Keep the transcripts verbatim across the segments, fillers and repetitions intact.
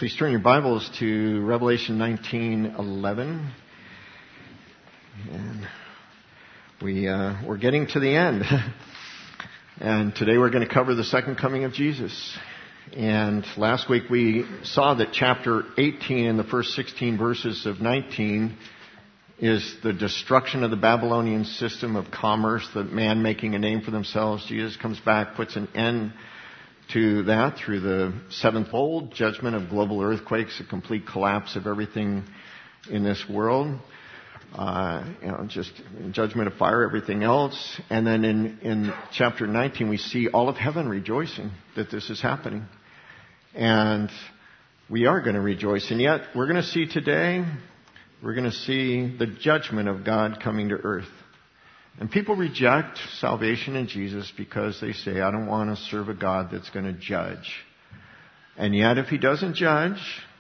Please turn your Bibles to Revelation nineteen eleven. And we, uh, we're getting to the end. And today we're going to cover the second coming of Jesus. And last week we saw that chapter eighteen and the first sixteen verses of nineteen is the destruction of the Babylonian system of commerce, the man making a name for themselves. Jesus comes back, puts an end to that through the sevenfold judgment of global earthquakes, a complete collapse of everything in this world, uh, you know, just judgment of fire, everything else. And then in, in chapter nineteen, we see all of heaven rejoicing that this is happening. And we are going to rejoice. And yet, we're going to see today, we're going to see the judgment of God coming to earth. And people reject salvation in Jesus because they say, I don't want to serve a God that's going to judge. And yet, if He doesn't judge,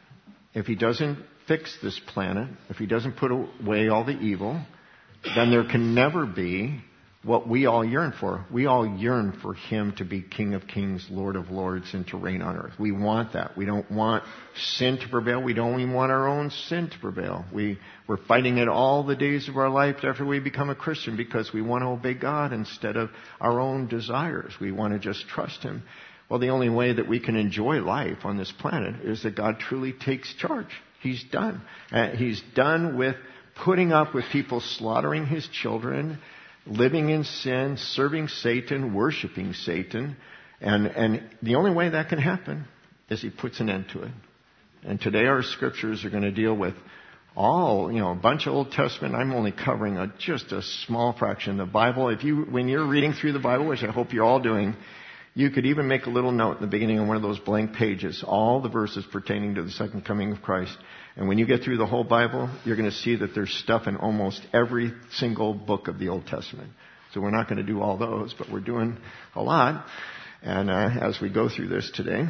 if He doesn't fix this planet, if He doesn't put away all the evil, then there can never be what we all yearn for. We all yearn for Him to be King of Kings, Lord of Lords, and to reign on earth. We want that. We don't want sin to prevail. We don't even want our own sin to prevail. We, we're fighting it all the days of our life after we become a Christian because we want to obey God instead of our own desires. We want to just trust Him. Well, the only way that we can enjoy life on this planet is that God truly takes charge. He's done. Uh, he's done with putting up with people slaughtering His children, living in sin, serving Satan, worshiping Satan. And, and the only way that can happen is He puts an end to it. And today our scriptures are going to deal with all, you know, a bunch of Old Testament. I'm only covering a, just a small fraction of the Bible. If you, when you're reading through the Bible, which I hope you're all doing, you could even make a little note in the beginning of one of those blank pages, all the verses pertaining to the second coming of Christ. And when you get through the whole Bible, you're going to see that there's stuff in almost every single book of the Old Testament. So we're not going to do all those, but we're doing a lot. And uh, as we go through this today,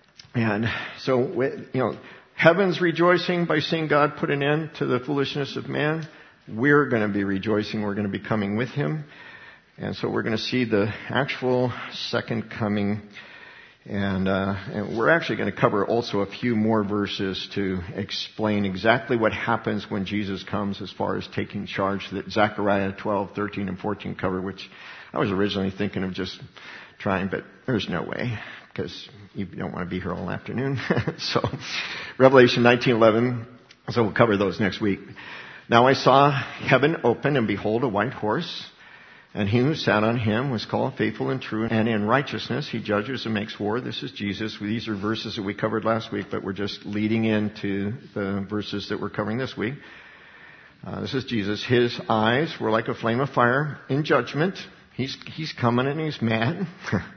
and so you know, heaven's rejoicing by seeing God put an end to the foolishness of man. We're going to be rejoicing. We're going to be coming with Him, and so we're going to see the actual second coming. And, uh, and we're actually going to cover also a few more verses to explain exactly what happens when Jesus comes as far as taking charge that Zechariah twelve, thirteen, and fourteen cover, which I was originally thinking of just trying, but there's no way because you don't want to be here all afternoon. So Revelation nineteen eleven, so we'll cover those next week. Now I saw heaven open, and behold, a white horse. And he who sat on him was called Faithful and True, and in righteousness he judges and makes war. This is Jesus. These are verses that we covered last week, but we're just leading into the verses that we're covering this week. Uh, this is Jesus. His eyes were like a flame of fire in judgment. He's, he's coming and he's mad.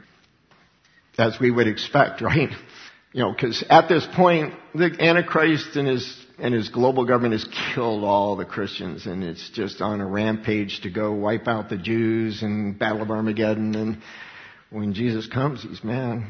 As we would expect, right? You know, because at this point, the Antichrist and his and his global government has killed all the Christians, and it's just on a rampage to go wipe out the Jews and Battle of Armageddon. And when Jesus comes, he's mad.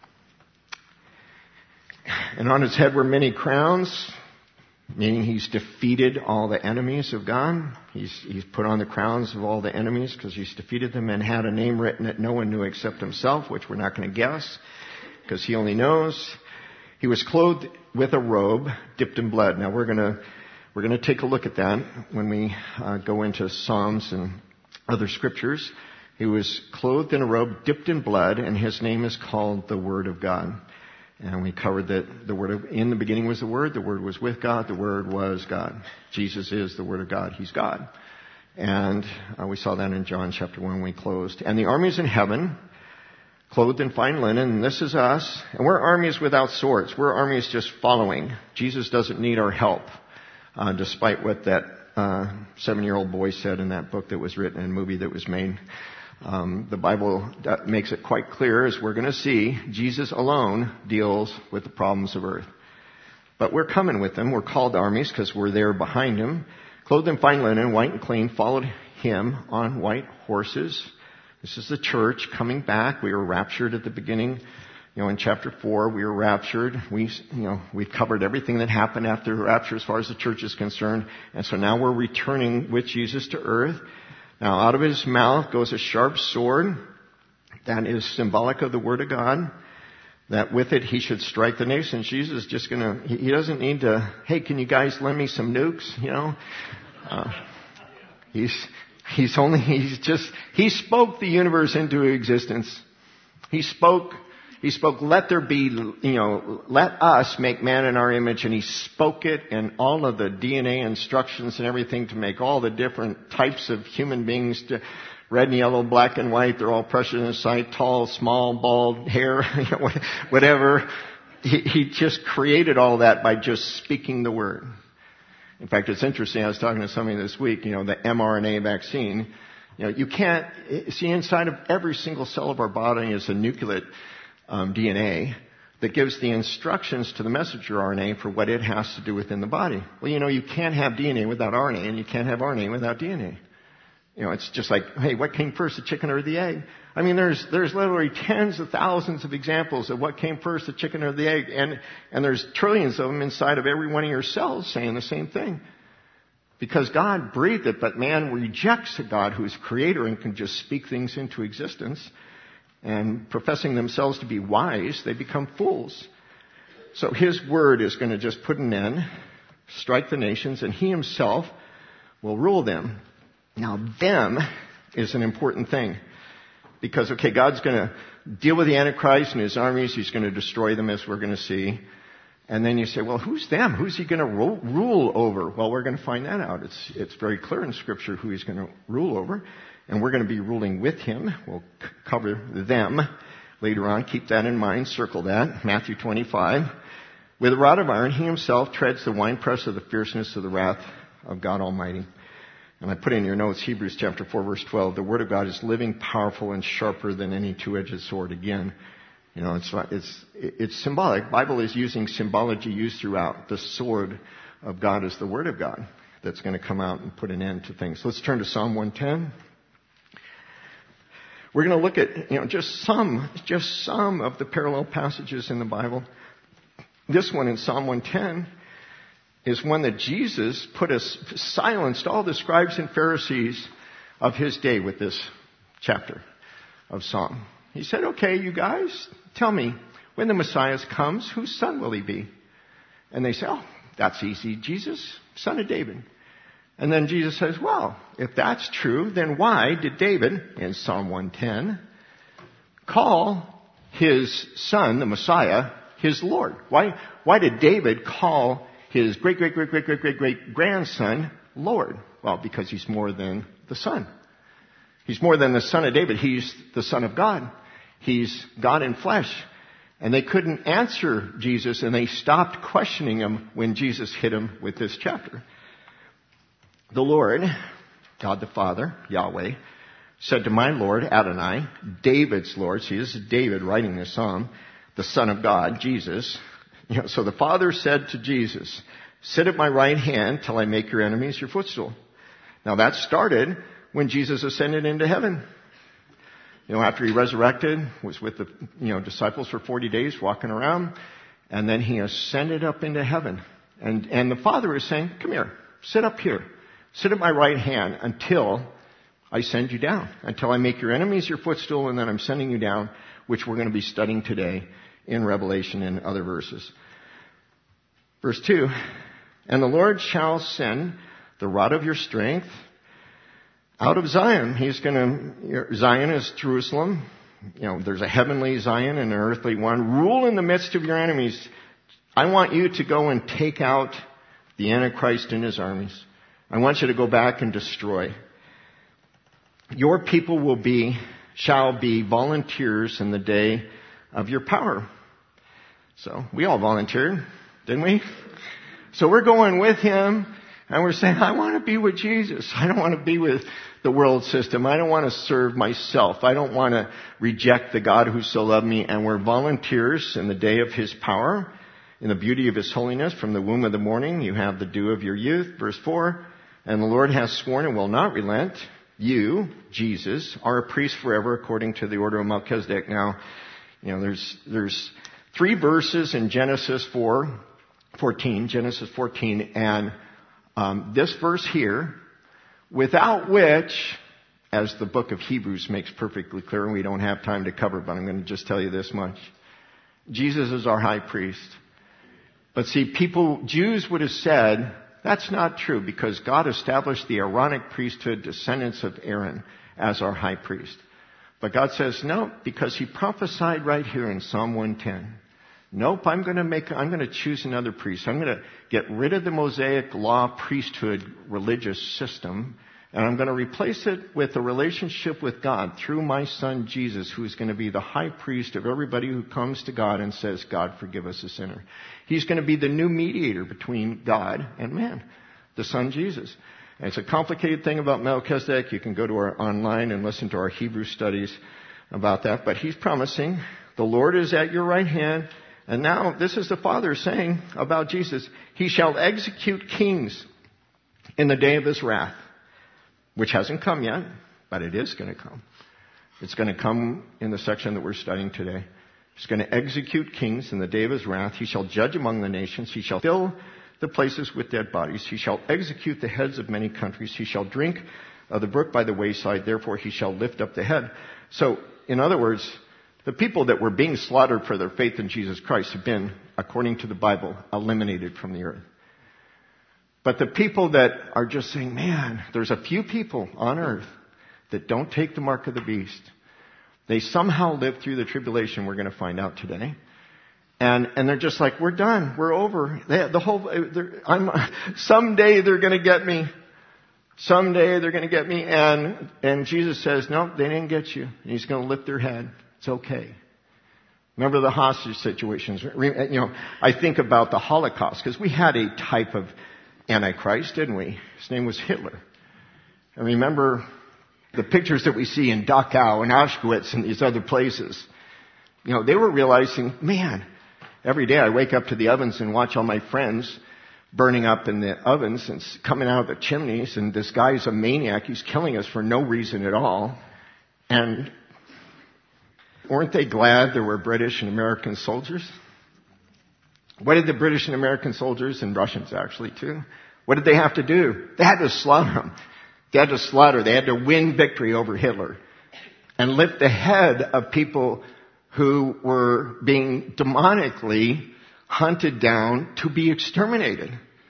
And on his head were many crowns, meaning he's defeated all the enemies of God. He's he's put on the crowns of all the enemies because he's defeated them, and had a name written that no one knew except himself, which we're not going to guess because he only knows. He was clothed with a robe dipped in blood. Now we're gonna we're gonna take a look at that when we uh, go into Psalms and other scriptures. He was clothed in a robe dipped in blood, and his name is called the Word of God. And we covered that the Word of in the beginning was the Word. The Word was with God. The Word was God. Jesus is the Word of God. He's God. And uh, we saw that in John chapter one when we closed. And the armies in heaven, clothed in fine linen, and this is us. And we're armies without swords. We're armies just following. Jesus doesn't need our help, uh, despite what that uh, seven-year-old boy said in that book that was written and movie that was made. Um, the Bible makes it quite clear, as we're going to see, Jesus alone deals with the problems of earth. But we're coming with Him. We're called armies because we're there behind Him. Clothed in fine linen, white and clean, followed Him on white horses. This is the church coming back. We were raptured at the beginning. You know, in chapter four, we were raptured. We, you know, we've covered everything that happened after rapture as far as the church is concerned. And so now we're returning with Jesus to earth. Now out of His mouth goes a sharp sword. That is symbolic of the Word of God. that with it he should strike the nations. Jesus is just going to, he doesn't need to, hey, can you guys lend me some nukes, you know? Uh, he's, he's only, he's just, he spoke the universe into existence. He spoke, he spoke, let there be, you know, let us make man in our image, and he spoke it, and all of the D N A instructions and everything to make all the different types of human beings, to, red and yellow, black and white, they're all precious in his sight, tall, small, bald, hair, you know, whatever. He, he just created all that by just speaking the word. In fact, it's interesting, I was talking to somebody this week, you know, the mRNA vaccine, you know, you can't, see, inside of every single cell of our body is a nucleate um, D N A that gives the instructions to the messenger R N A for what it has to do within the body. Well, you know, you can't have D N A without R N A, and you can't have R N A without D N A. You know, it's just like, hey, what came first, the chicken or the egg? I mean, there's, there's literally tens of thousands of examples of what came first, the chicken or the egg. And, and there's trillions of them inside of every one of your cells saying the same thing. Because God breathed it, but man rejects a God who is creator and can just speak things into existence. And professing themselves to be wise, they become fools. So his word is going to just put an end, strike the nations, and he himself will rule them. Now, them is an important thing. Because, okay, God's going to deal with the Antichrist and his armies. He's going to destroy them, as we're going to see. And then you say, well, who's them? Who's he going to ro- rule over? Well, we're going to find that out. It's, it's very clear in Scripture who he's going to rule over. And we're going to be ruling with him. We'll c- cover them later on. Keep that in mind. Circle that. Matthew twenty-five. With a rod of iron, he himself treads the winepress of the fierceness of the wrath of God Almighty. And I put in your notes, Hebrews chapter four, verse twelve, the Word of God is living, powerful, and sharper than any two-edged sword. Again, you know, it's, it's, it's symbolic. Bible is using symbology used throughout. The sword of God is the Word of God that's going to come out and put an end to things. Let's turn to Psalm one ten. We're going to look at, you know, just some, just some of the parallel passages in the Bible. This one in Psalm one ten is one that Jesus put us, silenced all the scribes and Pharisees of his day with this chapter of Psalm. He said, okay, you guys, tell me, when the Messiah comes, whose son will he be? And they say, oh, that's easy, Jesus, son of David. And then Jesus says, well, if that's true, then why did David, in Psalm one ten, call his son, the Messiah, his Lord? Why, why did David call his great, great, great, great, great, great, great grandson Lord? Well, because he's more than the son. He's more than the son of David. He's the son of God. He's God in flesh. And they couldn't answer Jesus, and they stopped questioning him when Jesus hit him with this chapter. The Lord, God the Father, Yahweh, said to my Lord, Adonai, David's Lord. See, this is David writing this psalm, the Son of God, Jesus. You know, so the Father said to Jesus, sit at my right hand till I make your enemies your footstool. Now that started when Jesus ascended into heaven. You know, after he resurrected, was with the, you know, disciples for forty days walking around, and then he ascended up into heaven. And, and the Father is saying, come here, sit up here, sit at my right hand until I send you down, until I make your enemies your footstool, and then I'm sending you down, which we're going to be studying today in Revelation and other verses. Verse two, and the Lord shall send the rod of your strength out of Zion. He's going to, Zion is Jerusalem. You know, there's a heavenly Zion and an earthly one. Rule in the midst of your enemies. I want you to go and take out the Antichrist and his armies. I want you to go back and destroy. Your people will be, shall be volunteers in the day of your power. So we all volunteered, didn't we? So we're going with him, and we're saying, I want to be with Jesus. I don't want to be with the world system. I don't want to serve myself. I don't want to reject the God who so loved me. And we're volunteers in the day of his power, in the beauty of his holiness. From the womb of the morning, you have the dew of your youth. Verse four, and the Lord has sworn and will not relent. You, Jesus, are a priest forever according to the order of Melchizedek. Now, you know, there's, there's three verses in Genesis four, fourteen, Genesis fourteen, and um, this verse here, without which, as the book of Hebrews makes perfectly clear, and we don't have time to cover, but I'm going to just tell you this much. Jesus is our high priest. But see, people, Jews would have said, that's not true because God established the Aaronic priesthood, descendants of Aaron, as our high priest. But God says, no, because he prophesied right here in Psalm one ten. Nope, I'm going to make, I'm going to choose another priest. I'm going to get rid of the Mosaic law priesthood religious system, and I'm going to replace it with a relationship with God through my son Jesus, who is going to be the high priest of everybody who comes to God and says, God, forgive us a sinner. He's going to be the new mediator between God and man, the son Jesus. And it's a complicated thing about Melchizedek. You can go to our online and listen to our Hebrew studies about that. But he's promising, the Lord is at your right hand. And now this is the Father saying about Jesus, he shall execute kings in the day of his wrath, which hasn't come yet, but it is going to come. It's going to come in the section that we're studying today. He's going to execute kings in the day of his wrath. He shall judge among the nations. He shall fill the places with dead bodies. He shall execute the heads of many countries. He shall drink of the brook by the wayside. Therefore he shall lift up the head. So, in other words, the people that were being slaughtered for their faith in Jesus Christ have been, according to the Bible, eliminated from the earth. But the people that are just saying, man, there's a few people on earth that don't take the mark of the beast. They somehow live through the tribulation, we're going to find out today. And, and they're just like, we're done. We're over. They, the whole, I'm, someday they're going to get me. Someday they're going to get me. And, and Jesus says, no, they didn't get you. And he's going to lift their head. It's okay. Remember the hostage situations. You know, I think about the Holocaust because we had a type of Antichrist, didn't we? His name was Hitler. And remember the pictures that we see in Dachau and Auschwitz and these other places. You know, they were realizing, man, every day I wake up to the ovens and watch all my friends burning up in the ovens and coming out of the chimneys, and this guy's a maniac. He's killing us for no reason at all. And weren't they glad there were British and American soldiers? What did the British and American soldiers, and Russians actually too, what did they have to do? They had to slaughter them. They had to slaughter. They had to win victory over Hitler and lift the head of people who were being demonically hunted down to be exterminated.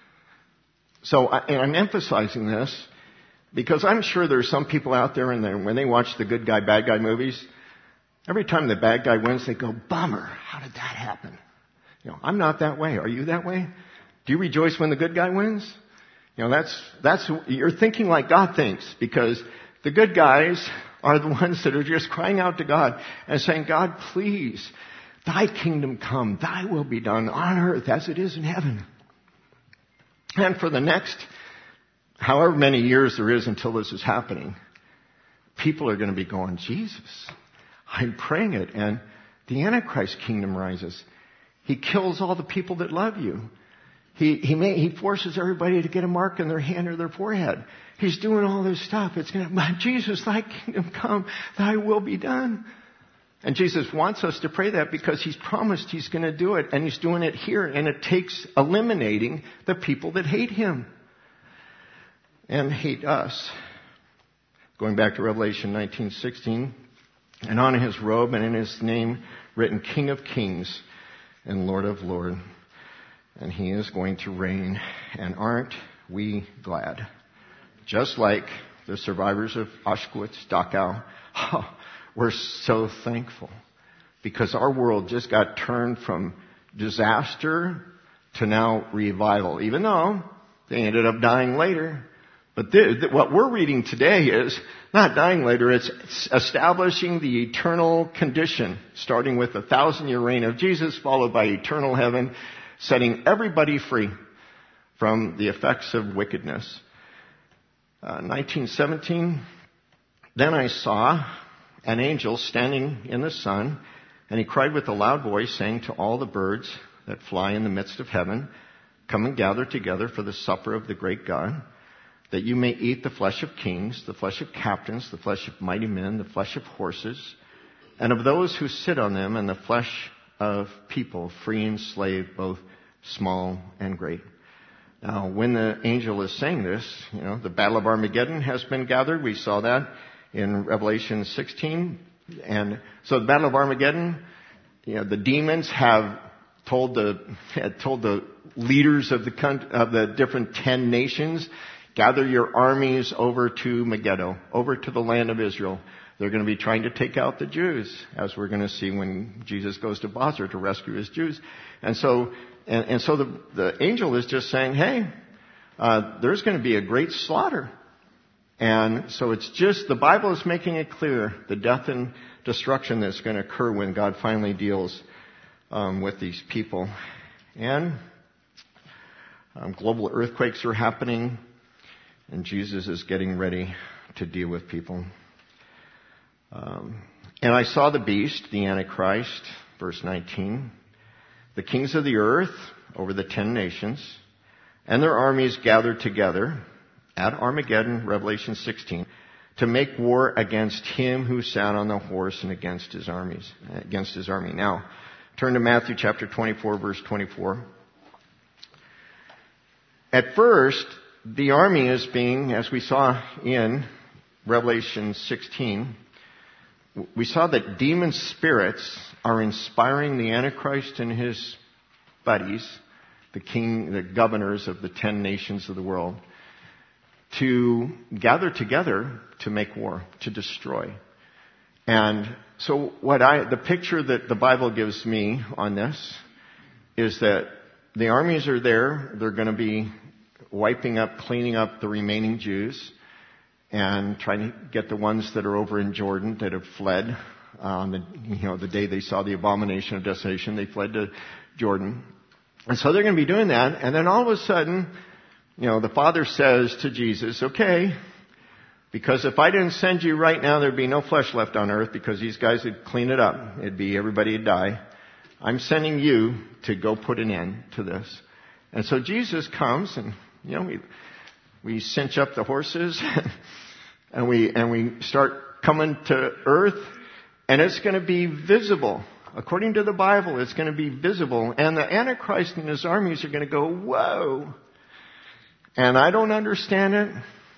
So, and I'm emphasizing this because I'm sure there's some people out there, and when they watch the good guy, bad guy movies, every time the bad guy wins, they go, bummer, how did that happen? You know, I'm not that way. Are you that way? Do you rejoice when the good guy wins? You know, that's, that's, you're thinking like God thinks, because the good guys are the ones that are just crying out to God and saying, God, please, thy kingdom come, thy will be done on earth as it is in heaven. And for the next, however many years there is until this is happening, people are going to be going, Jesus, I'm praying it. And the Antichrist kingdom rises. He kills all the people that love you. He, he may, he forces everybody to get a mark in their hand or their forehead. He's doing all this stuff. It's going to, Jesus, thy kingdom come, thy will be done. And Jesus wants us to pray that because he's promised he's going to do it, and he's doing it here, and it takes eliminating the people that hate him and hate us. Going back to Revelation nineteen sixteen, and on his robe and in his name written King of Kings and Lord of Lords. And he is going to reign. And aren't we glad? Just like the survivors of Auschwitz, Dachau. Oh, we're so thankful. Because our world just got turned from disaster to now revival. Even though they ended up dying later. But th- what we're reading today is not dying later, it's establishing the eternal condition, starting with the thousand-year reign of Jesus, followed by eternal heaven, setting everybody free from the effects of wickedness. Uh, nineteen seventeen, then I saw an angel standing in the sun, and he cried with a loud voice, saying to all the birds that fly in the midst of heaven, come and gather together for the supper of the great God, that you may eat the flesh of kings, the flesh of captains, the flesh of mighty men, the flesh of horses, and of those who sit on them, and the flesh of people, free and slave, both small and great. Now, when the angel is saying this, you know, the battle of Armageddon has been gathered. We saw that in Revelation sixteen. And so the battle of Armageddon, you know, the demons have told the had told the leaders of the coun- of the different ten nations, gather your armies over to Megiddo, over to the land of Israel. They're going to be trying to take out the Jews, as we're going to see when Jesus goes to Basra to rescue his Jews. And so, and, and so the, the angel is just saying, hey, uh, there's going to be a great slaughter. And so it's just, the Bible is making it clear, the death and destruction that's going to occur when God finally deals um, with these people. And um, global earthquakes are happening, and Jesus is getting ready to deal with people. Um, and I saw the beast, the Antichrist, verse nineteen, the kings of the earth over the ten nations, and their armies gathered together at Armageddon, Revelation sixteen, to make war against him who sat on the horse and against his armies, against his army. Now, turn to Matthew chapter twenty-four, verse twenty-four. At first, the army is being, as we saw in Revelation sixteen, we saw that demon spirits are inspiring the Antichrist and his buddies, the king, the governors of the ten nations of the world, to gather together to make war, to destroy. And so what I, the picture that the Bible gives me on this is that the armies are there. They're going to be wiping up, cleaning up the remaining Jews and trying to get the ones that are over in Jordan that have fled on the, you know, the day they saw the abomination of desolation. They fled to Jordan. And so they're going to be doing that. And then all of a sudden, you know, the Father says to Jesus, okay, because if I didn't send you right now, there'd be no flesh left on earth because these guys would clean it up. It'd be, everybody would die. I'm sending you to go put an end to this. And so Jesus comes and, you know, we, we cinch up the horses and we, and we start coming to earth, and it's going to be visible. According to the Bible, it's going to be visible. And the Antichrist and his armies are going to go, whoa. And I don't understand it.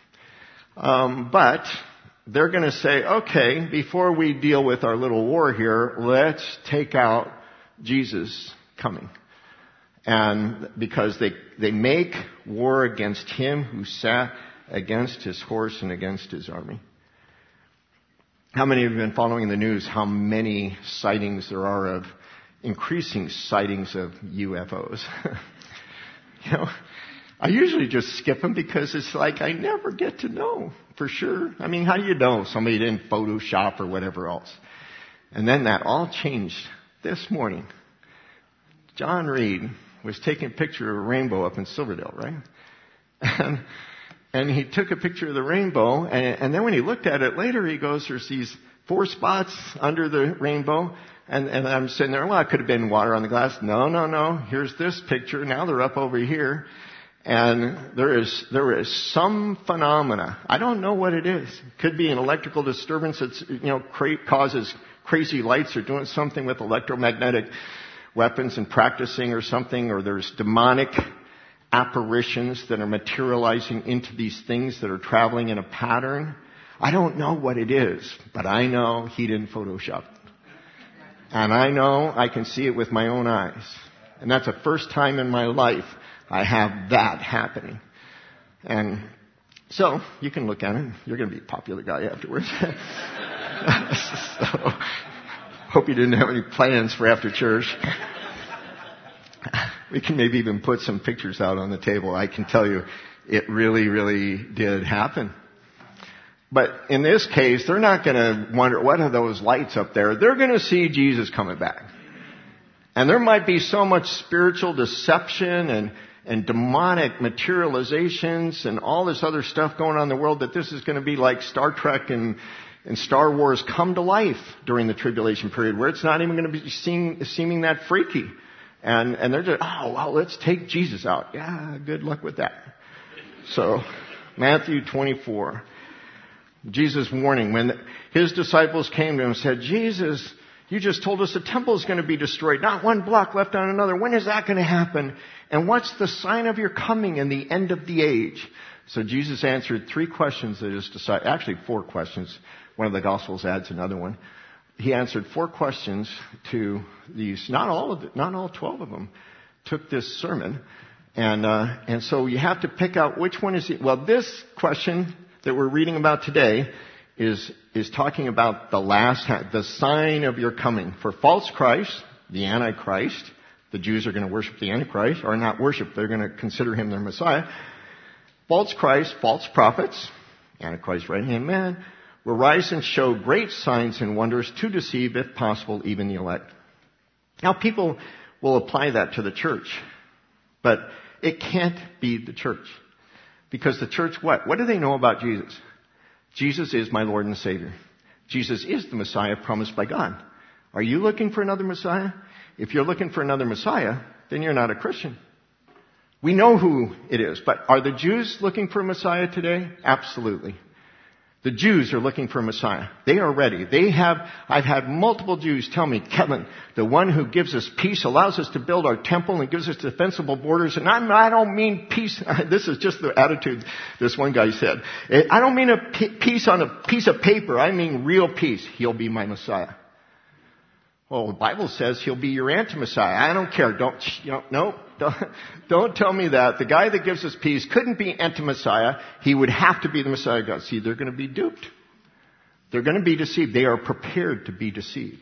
Um, but they're going to say, okay, before we deal with our little war here, let's take out Jesus coming. And because they, they make war against him who sat against his horse and against his army. How many have been following the news how many sightings there are of, increasing sightings of U F Os? You know, I usually just skip them because it's like I never get to know for sure. I mean, how do you know somebody didn't Photoshop or whatever else? And then that all changed this morning. John Reed was taking a picture of a rainbow up in Silverdale, right? And, and he took a picture of the rainbow, and, and then when he looked at it later, he goes, there's these four spots under the rainbow, and, and I'm sitting there, well, it could have been water on the glass. No, no, no. Here's this picture. Now they're up over here. And there is, there is some phenomena. I don't know what it is. It could be an electrical disturbance that's, you know, cra- causes crazy lights or doing something with electromagnetic weapons and practicing or something, or there's demonic apparitions that are materializing into these things that are traveling in a pattern. I don't know what it is, but I know he didn't Photoshop it. And I know I can see it with my own eyes. And that's the first time in my life I have that happening. And so, you can look at it. You're going to be a popular guy afterwards. So, hope you didn't have any plans for after church. We can maybe even put some pictures out on the table. I can tell you, it really, really did happen. But in this case, they're not going to wonder, what are those lights up there? They're going to see Jesus coming back. And there might be so much spiritual deception and, and demonic materializations and all this other stuff going on in the world that this is going to be like Star Trek and, and Star Wars come to life during the tribulation period, where it's not even going to be seem, seeming that freaky. And, and they're just, oh, well, let's take Jesus out. Yeah, good luck with that. So, Matthew twenty-four. Jesus' warning, when his disciples came to him and said, Jesus, you just told us the temple is going to be destroyed. Not one block left on another. When is that going to happen? And what's the sign of your coming and the end of the age? So Jesus answered three questions that his disciples, actually four questions. One of the Gospels adds another one. he answered four questions to these. Not all of the, not all twelve of them took this sermon, and uh, and so you have to pick out which one is it. Well, this question that we're reading about today is is talking about the last, the sign of your coming. For false Christ, the Antichrist, the Jews are going to worship the Antichrist, or not worship, they're going to consider him their Messiah. False Christ, false prophets, Antichrist, right-hand man, will rise and show great signs and wonders to deceive, if possible, even the elect. Now, people will apply that to the church, but it can't be the church. Because the church, what? What do they know about Jesus? Jesus is my Lord and Savior. Jesus is the Messiah promised by God. Are you looking for another Messiah? If you're looking for another Messiah, then you're not a Christian. We know who it is, but are the Jews looking for a Messiah today? Absolutely. The Jews are looking for a Messiah. They are ready. They have, I've had multiple Jews tell me, Kevin, the one who gives us peace, allows us to build our temple and gives us defensible borders. And I'm, I don't mean peace. This is just the attitude this one guy said. I don't mean a peace on a piece of paper. I mean real peace. He'll be my Messiah. Well, the Bible says he'll be your anti-Messiah. I don't care. Don't, you know, no, don't, don't tell me that. The guy that gives us peace couldn't be anti-Messiah. He would have to be the Messiah of God. See, they're going to be duped. They're going to be deceived. They are prepared to be deceived.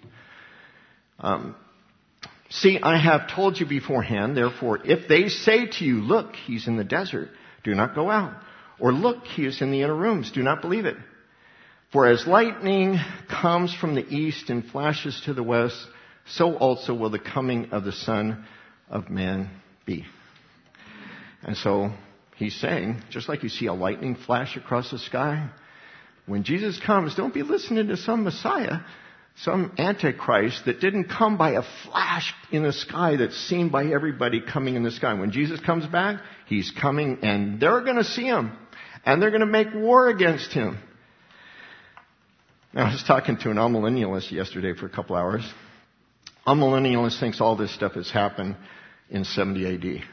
Um, see, I have told you beforehand, therefore, if they say to you, look, he's in the desert, do not go out. Or look, he is in the inner rooms, do not believe it. For as lightning comes from the east and flashes to the west, so also will the coming of the Son of Man be. And so he's saying, just like you see a lightning flash across the sky, when Jesus comes, don't be listening to some Messiah, some Antichrist that didn't come by a flash in the sky that's seen by everybody coming in the sky. When Jesus comes back, he's coming and they're going to see him. And they're going to make war against him. Now, I was talking to an amillennialist yesterday for a couple hours. Amillennialist thinks all this stuff has happened in seventy A D.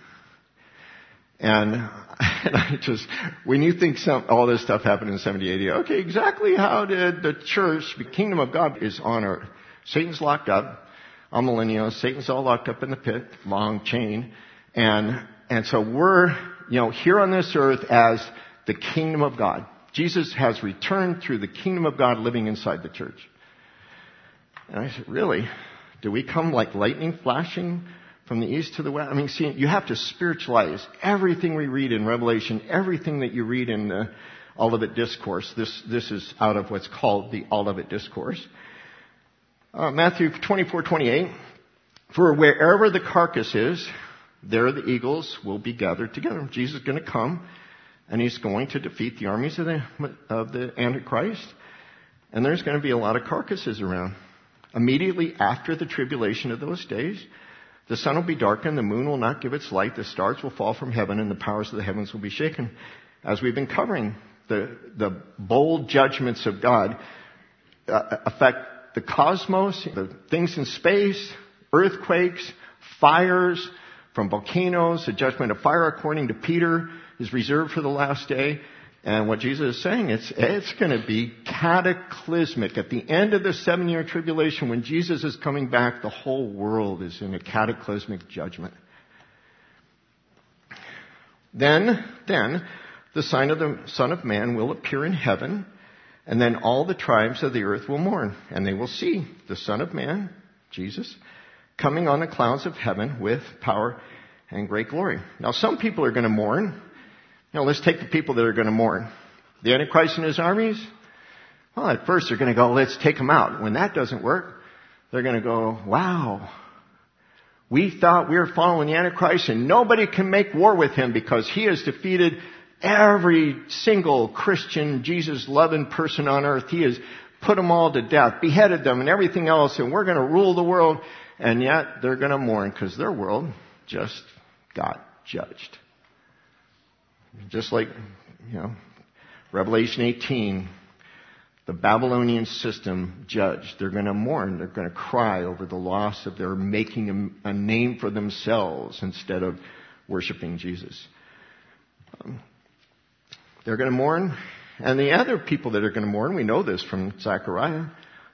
And, and I just, when you think some, all this stuff happened in seventy A D, okay, exactly how did the church, the kingdom of God is on earth? Satan's locked up. Amillennialist, Satan's all locked up in the pit, long chain. And, and so we're, you know, here on this earth as the kingdom of God. Jesus has returned through the kingdom of God living inside the church. And I said, really? Do we come like lightning flashing from the east to the west? I mean, see, you have to spiritualize everything we read in Revelation, everything that you read in the Olivet Discourse. This, this is out of what's called the Olivet Discourse. Uh, Matthew twenty-four twenty-eight. For wherever the carcass is, there the eagles will be gathered together. Jesus is going to come. And he's going to defeat the armies of the, of the Antichrist. And there's going to be a lot of carcasses around. Immediately after the tribulation of those days, the sun will be darkened, the moon will not give its light, the stars will fall from heaven, and the powers of the heavens will be shaken. As we've been covering, the, the bold judgments of God uh, affect the cosmos, the things in space, earthquakes, fires from volcanoes, the judgment of fire according to Peter is reserved for the last day. And what Jesus is saying, it's, it's going to be cataclysmic. At the end of the seven-year tribulation, when Jesus is coming back, the whole world is in a cataclysmic judgment. Then, then, the sign of the Son of Man will appear in heaven, and then all the tribes of the earth will mourn, and they will see the Son of Man, Jesus, coming on the clouds of heaven with power and great glory. Now, some people are going to mourn. Now, let's take the people that are going to mourn. The Antichrist and his armies. Well, at first they're going to go, let's take them out. When that doesn't work, they're going to go, wow, we thought we were following the Antichrist and nobody can make war with him because he has defeated every single Christian, Jesus-loving person on earth. He has put them all to death, beheaded them and everything else, and we're going to rule the world. And yet they're going to mourn because their world just got judged. Just like, you know, Revelation eighteen, the Babylonian system judged. They're going to mourn. They're going to cry over the loss of their making a, a name for themselves instead of worshiping Jesus. Um, they're going to mourn. And the other people that are going to mourn, we know this from Zechariah,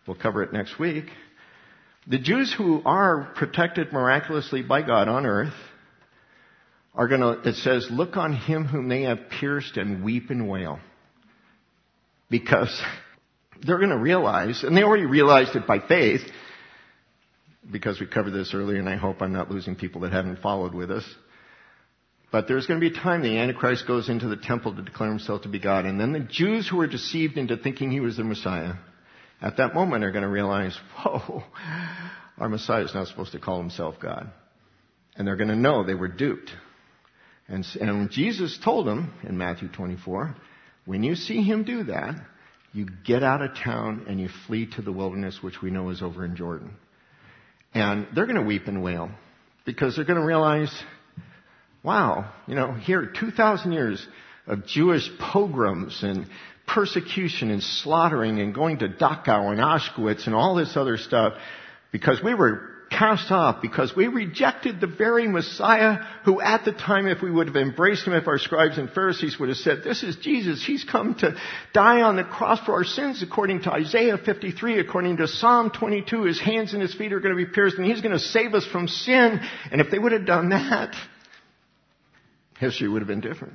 We'll cover it next week. The Jews who are protected miraculously by God on earth are going to, it says, look on him whom they have pierced and weep and wail. Because they're going to realize, and they already realized it by faith, because we covered this earlier, and I hope I'm not losing people that haven't followed with us. But there's going to be a time the Antichrist goes into the temple to declare himself to be God. And then the Jews who were deceived into thinking he was the Messiah, at that moment are going to realize, whoa, our Messiah is not supposed to call himself God. And they're going to know they were duped. And, and Jesus told them in Matthew twenty-four, when you see him do that, you get out of town and you flee to the wilderness, which we know is over in Jordan. And they're going to weep and wail because they're going to realize, wow, you know, here, two thousand years of Jewish pogroms and persecution and slaughtering and going to Dachau and Auschwitz and all this other stuff because we were cast off, because we rejected the very Messiah who at the time, if we would have embraced him, if our scribes and Pharisees would have said, this is Jesus, he's come to die on the cross for our sins according to Isaiah fifty-three, according to Psalm twenty-two, his hands and his feet are going to be pierced and he's going to save us from sin. And if they would have done that, history would have been different.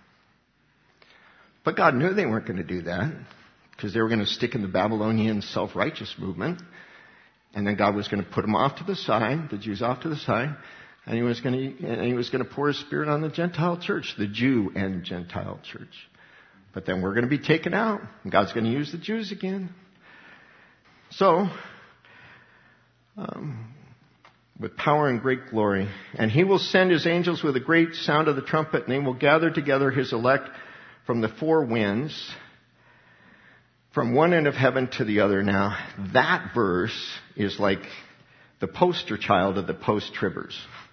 But God knew they weren't going to do that because they were going to stick in the Babylonian self-righteous movement. And then God was going to put them off to the side, the Jews off to the side, and he was going to, and he was going to pour his Spirit on the Gentile church, the Jew and Gentile church. But then we're going to be taken out, and God's going to use the Jews again. So, um, with power and great glory, and he will send his angels with a great sound of the trumpet, and they will gather together his elect from the four winds, from one end of heaven to the other. Now, that verse is like the poster child of the post-tribbers.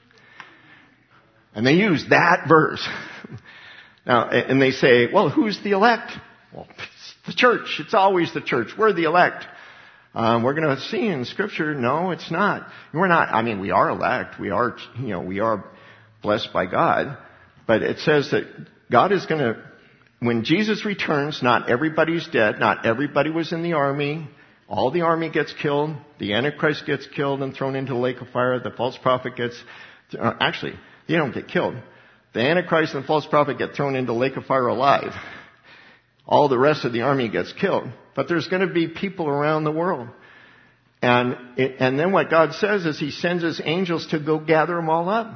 And they use that verse. Now, and they say, well, who's the elect? Well, it's the church. It's always the church. We're the elect. Um, we're going to see in Scripture, no, it's not. We're not, I mean, we are elect. We are, you know, we are blessed by God. But it says that God is going to, when Jesus returns, not everybody's dead. Not everybody was in the army. All the army gets killed. The Antichrist gets killed and thrown into the lake of fire. The false prophet gets, uh, actually, they don't get killed. The Antichrist and the false prophet get thrown into the lake of fire alive. All the rest of the army gets killed. But there's going to be people around the world. And, it, and then what God says is he sends his angels to go gather them all up.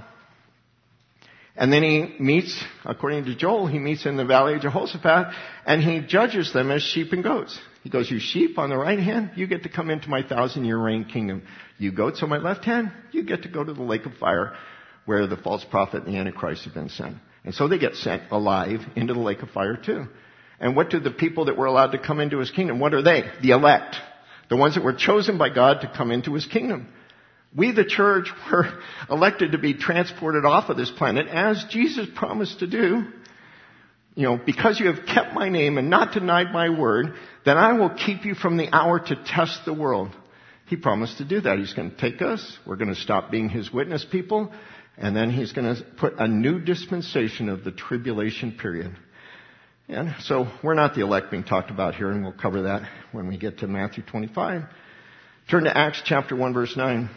And then he meets, according to Joel, he meets in the valley of Jehoshaphat, and he judges them as sheep and goats. He goes, you sheep on the right hand, you get to come into my thousand-year reign kingdom. You goats on my left hand, you get to go to the lake of fire where the false prophet and the Antichrist have been sent. And so they get sent alive into the lake of fire too. And what do the people that were allowed to come into his kingdom, what are they? The elect. The ones that were chosen by God to come into his kingdom. We, the church, were elected to be transported off of this planet as Jesus promised to do. You know, because you have kept my name and not denied my word, then I will keep you from the hour to test the world. He promised to do that. He's going to take us. We're going to stop being his witness people. And then he's going to put a new dispensation of the tribulation period. And so we're not the elect being talked about here, and we'll cover that when we get to Matthew twenty-five. Turn to Acts chapter one, verse nine.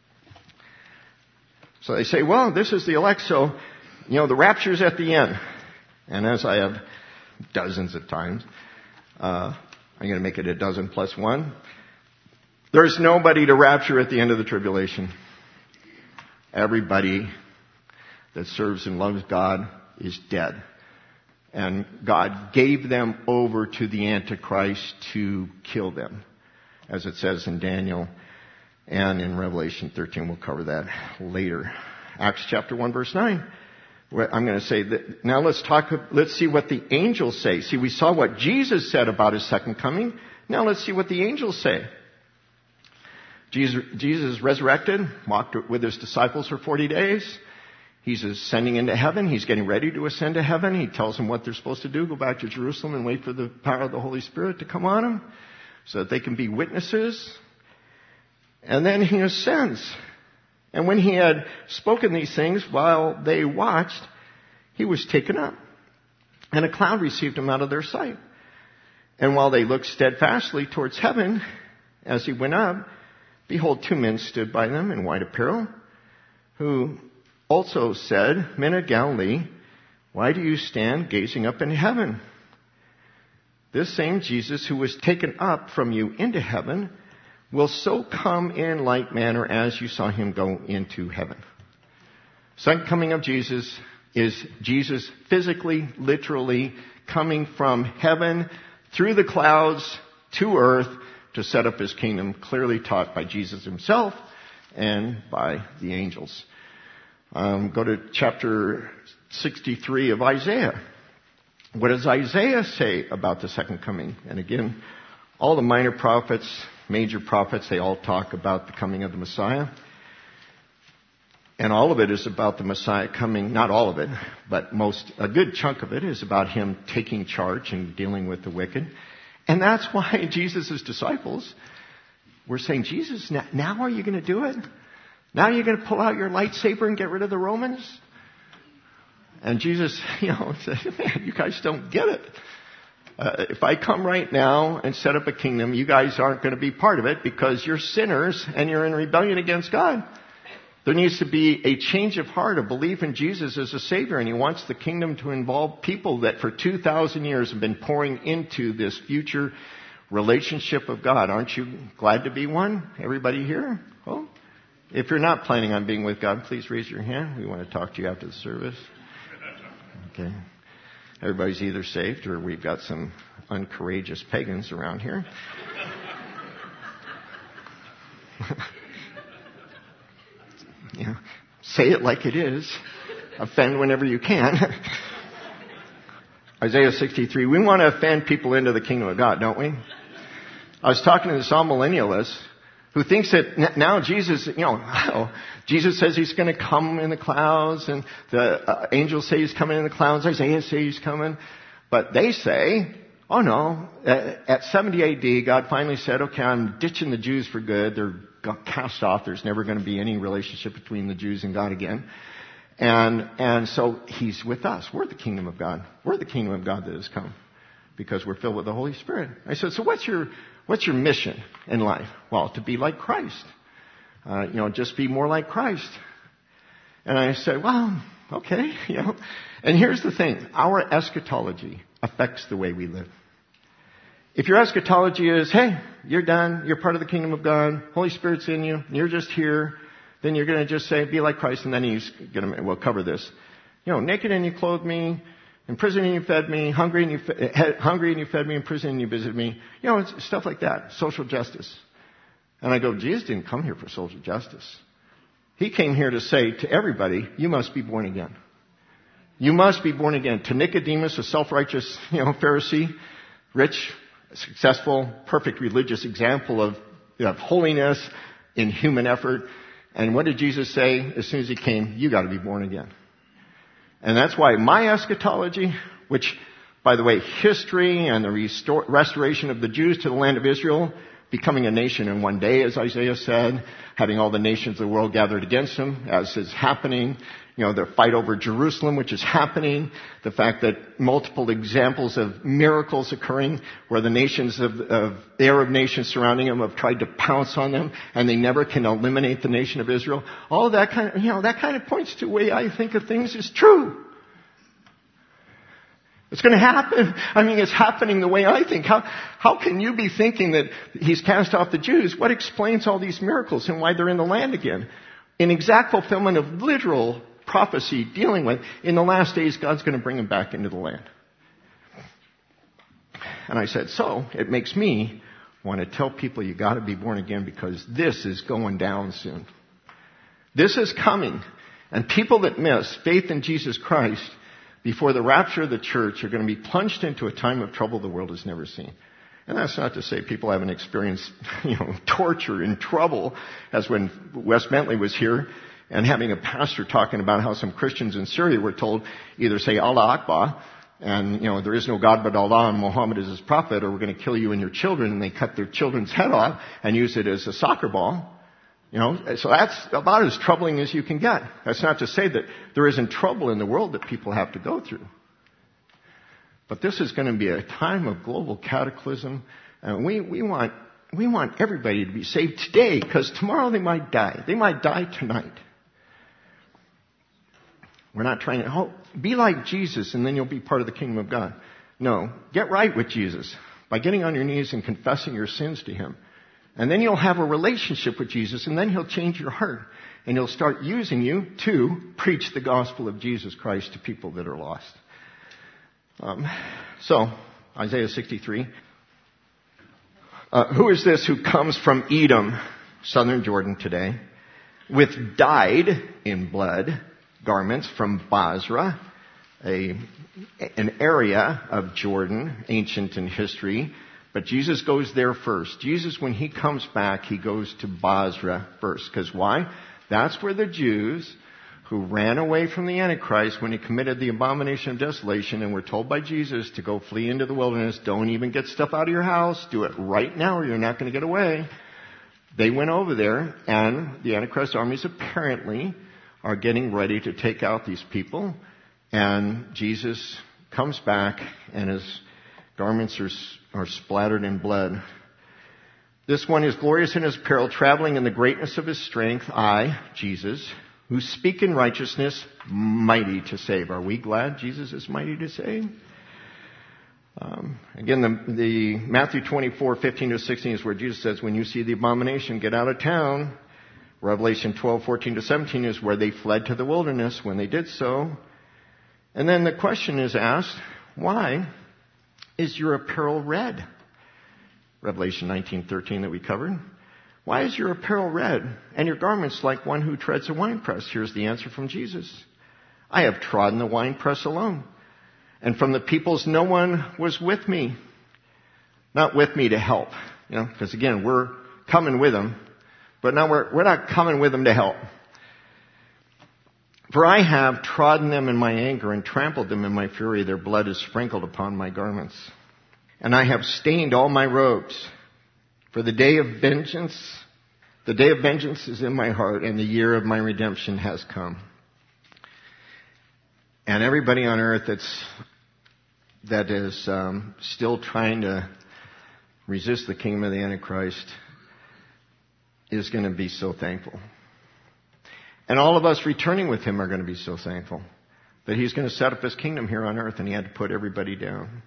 So they say, well, this is the elect, so, you know, the rapture's at the end. And as I have dozens of times, uh, I'm going to make it a dozen plus one. There's nobody to rapture at the end of the tribulation. Everybody that serves and loves God is dead. And God gave them over to the Antichrist to kill them, as it says in Daniel. And in Revelation thirteen, we'll cover that later. Acts chapter one, verse nine. I'm going to say that now let's talk, let's see what the angels say. See, we saw what Jesus said about his second coming. Now let's see what the angels say. Jesus, Jesus resurrected, walked with his disciples for forty days. He's ascending into heaven. He's getting ready to ascend to heaven. He tells them what they're supposed to do. Go back to Jerusalem and wait for the power of the Holy Spirit to come on them so that they can be witnesses. And then he ascends. And when he had spoken these things while they watched, he was taken up. And a cloud received him out of their sight. And while they looked steadfastly towards heaven, as he went up, behold, two men stood by them in white apparel, who also said, Men of Galilee, why do you stand gazing up in heaven? This same Jesus who was taken up from you into heaven will so come in like manner as you saw him go into heaven. Second coming of Jesus is Jesus physically, literally coming from heaven through the clouds to earth to set up his kingdom, clearly taught by Jesus himself and by the angels. Um, go to chapter sixty-three of Isaiah. What does Isaiah say about the second coming? And again, all the minor prophets, major prophets, they all talk about the coming of the Messiah. And all of it is about the Messiah coming, not all of it, but most, a good chunk of it is about him taking charge and dealing with the wicked. And that's why Jesus' disciples were saying, Jesus, now are you going to do it? Now you're going to pull out your lightsaber and get rid of the Romans? And Jesus, you know, said, man, you guys don't get it. Uh, if I come right now and set up a kingdom, you guys aren't going to be part of it because you're sinners and you're in rebellion against God. There needs to be a change of heart, a belief in Jesus as a Savior, and he wants the kingdom to involve people that for two thousand years have been pouring into this future relationship of God. Aren't you glad to be one? Everybody here? Oh, if you're not planning on being with God, please raise your hand. We want to talk to you after the service. Okay. Everybody's either saved or we've got some uncourageous pagans around here. You know, say it like it is. Offend whenever you can. Isaiah sixty-three. We want to offend people into the kingdom of God, don't we? I was talking to this all-millennialist who thinks that now Jesus, you know, Jesus says he's going to come in the clouds, and the uh, angels say he's coming in the clouds. Isaiah says he's coming. But they say, oh no, at seventy A D, God finally said, okay, I'm ditching the Jews for good. They're cast off. There's never going to be any relationship between the Jews and God again. And, and so he's with us. We're the kingdom of God. We're the kingdom of God that has come because we're filled with the Holy Spirit. I said, so what's your, what's your mission in life? Well, to be like Christ. Uh, you know, just be more like Christ. And I said, well, okay, you know. And here's the thing. Our eschatology affects the way we live. If your eschatology is, hey, you're done, you're part of the kingdom of God, Holy Spirit's in you, you're just here, then you're going to just say, be like Christ, and then he's going to, we'll cover this. You know, naked and you clothed me, in prison and you fed me, hungry and you fed, hungry and you fed me, in prison and you visited me. You know, it's stuff like that, social justice. And I go, Jesus didn't come here for social justice. He came here to say to everybody, you must be born again. You must be born again. To Nicodemus, a self-righteous, you know, Pharisee, rich, successful, perfect religious example of, you know, of holiness in human effort. And what did Jesus say as soon as he came? You got to be born again. And that's why my eschatology, which, by the way, history and the restore, restoration of the Jews to the land of Israel, becoming a nation in one day, as Isaiah said, having all the nations of the world gathered against him, as is happening. You know, the fight over Jerusalem, which is happening. The fact that multiple examples of miracles occurring where the nations of, of the Arab nations surrounding them have tried to pounce on them and they never can eliminate the nation of Israel. All of that kind of, you know, that kind of points to the way I think of things is true. It's going to happen. I mean, it's happening the way I think. How, how can you be thinking that he's cast off the Jews? What explains all these miracles and why they're in the land again? In exact fulfillment of literal prophecy dealing with, in the last days, God's going to bring them back into the land. And I said, so it makes me want to tell people you got to be born again because this is going down soon. This is coming. And people that miss faith in Jesus Christ before the rapture of the church are going to be plunged into a time of trouble the world has never seen. And that's not to say people haven't experienced, you know, torture and trouble, as when Wes Bentley was here and having a pastor talking about how some Christians in Syria were told either say Allah Akbar and, you know, there is no God but Allah and Muhammad is his prophet, or we're going to kill you and your children, and they cut their children's head off and use it as a soccer ball. You know, so that's about as troubling as you can get. That's not to say that there isn't trouble in the world that people have to go through. But this is going to be a time of global cataclysm, and we, we want we want everybody to be saved today, because tomorrow they might die. They might die tonight. We're not trying to, oh, be like Jesus and then you'll be part of the kingdom of God. No, get right with Jesus by getting on your knees and confessing your sins to Him. And then you'll have a relationship with Jesus, and then He'll change your heart. And He'll start using you to preach the gospel of Jesus Christ to people that are lost. Um, so, Isaiah sixty-three. Uh, who is this who comes from Edom, southern Jordan today, with dyed in blood garments from Basra, a, an area of Jordan, ancient in history. But Jesus goes there first. Jesus, when He comes back, He goes to Basra first. Because why? That's where the Jews who ran away from the Antichrist when he committed the abomination of desolation and were told by Jesus to go flee into the wilderness, don't even get stuff out of your house, do it right now or you're not going to get away. They went over there, and the Antichrist armies apparently are getting ready to take out these people. And Jesus comes back, and His garments are, are splattered in blood. This one is glorious in His apparel, traveling in the greatness of His strength. I, Jesus, who speak in righteousness, mighty to save. Are we glad Jesus is mighty to save? Um, again, the, the Matthew twenty-four, fifteen to sixteen is where Jesus says, when you see the abomination, get out of town. Revelation twelve, fourteen to seventeen is where they fled to the wilderness when they did so. And then the question is asked, why is your apparel red? Revelation nineteen, thirteen that we covered. Why is your apparel red and your garments like one who treads a winepress? Here's the answer from Jesus. I have trodden the winepress alone, and from the peoples no one was with me. Not with me to help, you know, because again, we're coming with Him, but now we're, we're not coming with Him to help. For I have trodden them in my anger and trampled them in my fury. Their blood is sprinkled upon my garments. And I have stained all my robes. For the day of vengeance, the day of vengeance is in my heart, and the year of my redemption has come. And everybody on earth that's, that is um, still trying to resist the kingdom of the Antichrist is going to be so thankful. And all of us returning with Him are going to be so thankful that He's going to set up His kingdom here on earth, and He had to put everybody down.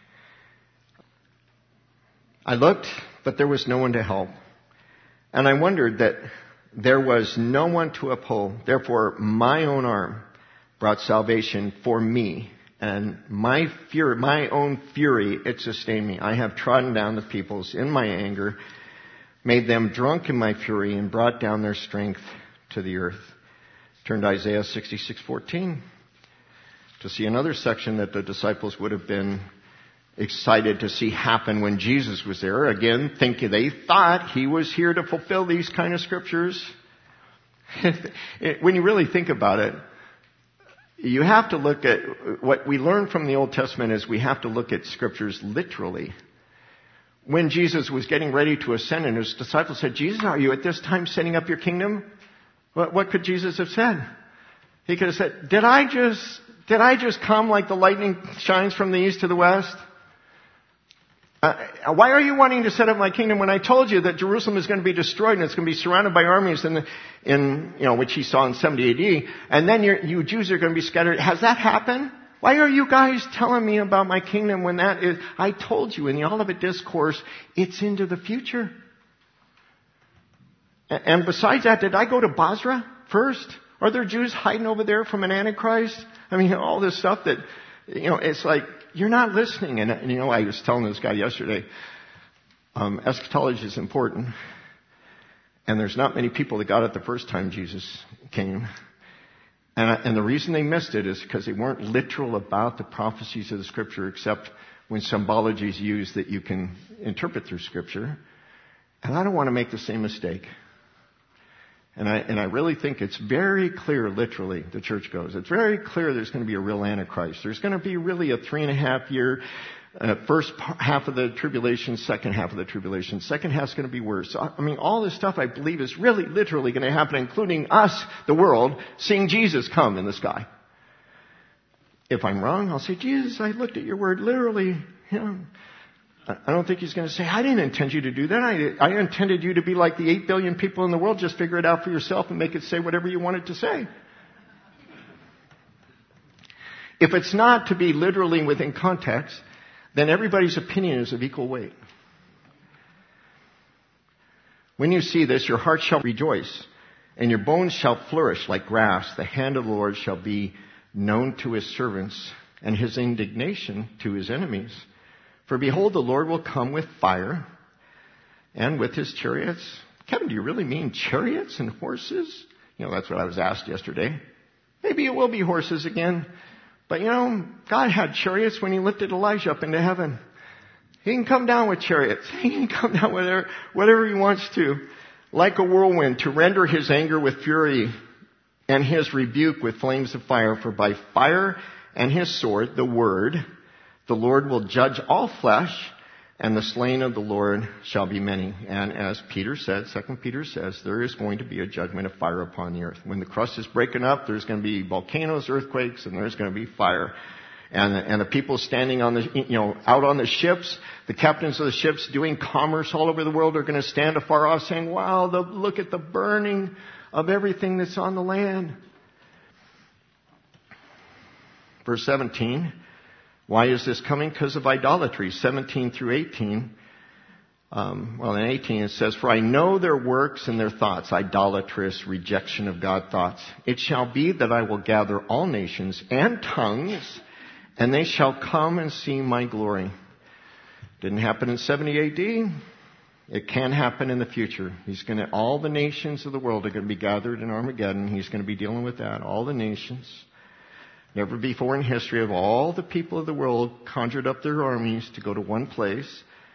I looked, but there was no one to help. And I wondered that there was no one to uphold. Therefore, my own arm brought salvation for me. And my fury, my own fury, it sustained me. I have trodden down the peoples in my anger, made them drunk in my fury, and brought down their strength to the earth. Turn to Isaiah sixty-six, fourteen to see another section that the disciples would have been excited to see happen when Jesus was there. Again, think they thought He was here to fulfill these kind of scriptures. When you really think about it, you have to look at what we learn from the Old Testament is we have to look at scriptures literally. When Jesus was getting ready to ascend and His disciples said, Jesus, are you at this time setting up your kingdom? What, what could Jesus have said? He could have said, did I just, did I just come like the lightning shines from the east to the west? Uh, why are you wanting to set up my kingdom when I told you that Jerusalem is going to be destroyed and it's going to be surrounded by armies in, the, in you know, which He saw in seventy A D, and then you're, you Jews are going to be scattered? Has that happened? Why are you guys telling me about my kingdom when that is, I told you in the Olivet Discourse, it's into the future. And besides that, did I go to Basra first? Are there Jews hiding over there from an Antichrist? I mean, all this stuff that, you know, it's like, you're not listening. And, and you know, I was telling this guy yesterday, um, eschatology is important. And there's not many people that got it the first time Jesus came. And, I, and the reason they missed it is because they weren't literal about the prophecies of the Scripture, except when symbology is used that you can interpret through Scripture. And I don't want to make the same mistake. And I, and I really think it's very clear, literally, the church goes. It's very clear there's going to be a real Antichrist. There's going to be really a three and a half year, uh, first half of the tribulation, second half of the tribulation. Second half's going to be worse. So, I mean, all this stuff I believe is really literally going to happen, including us, the world, seeing Jesus come in the sky. If I'm wrong, I'll say, Jesus, I looked at your word literally. You know, I don't think he's going to say, I didn't intend you to do that. I, I intended you to be like the eight billion people in the world. Just figure it out for yourself and make it say whatever you want it to say. If it's not to be literally within context, then everybody's opinion is of equal weight. When you see this, your heart shall rejoice, and your bones shall flourish like grass. The hand of the Lord shall be known to his servants, and his indignation to his enemies. For behold, the Lord will come with fire, and with his chariots. Kevin, do you really mean chariots and horses? You know, that's what I was asked yesterday. Maybe it will be horses again. But you know, God had chariots when he lifted Elijah up into heaven. He can come down with chariots. He can come down with whatever, whatever he wants to. Like a whirlwind, to render his anger with fury and his rebuke with flames of fire. For by fire and his sword, the word, the Lord will judge all flesh, and the slain of the Lord shall be many. And as Peter said, Second Peter says, there is going to be a judgment of fire upon the earth. When the crust is breaking up, there's going to be volcanoes, earthquakes, and there's going to be fire. And, and the people standing on the, you know, out on the ships, the captains of the ships doing commerce all over the world are going to stand afar off saying, wow, the, look at the burning of everything that's on the land. Verse seventeen. Why is this coming? Because of idolatry. seventeen through eighteen. Um, well, in eighteen it says, for I know their works and their thoughts, idolatrous rejection of God thoughts. It shall be that I will gather all nations and tongues, and they shall come and see my glory. Didn't happen in seventy A D. It can happen in the future. He's going to, all the nations of the world are going to be gathered in Armageddon. He's going to be dealing with that. All the nations. Never before in history have all the people of the world conjured up their armies to go to one place.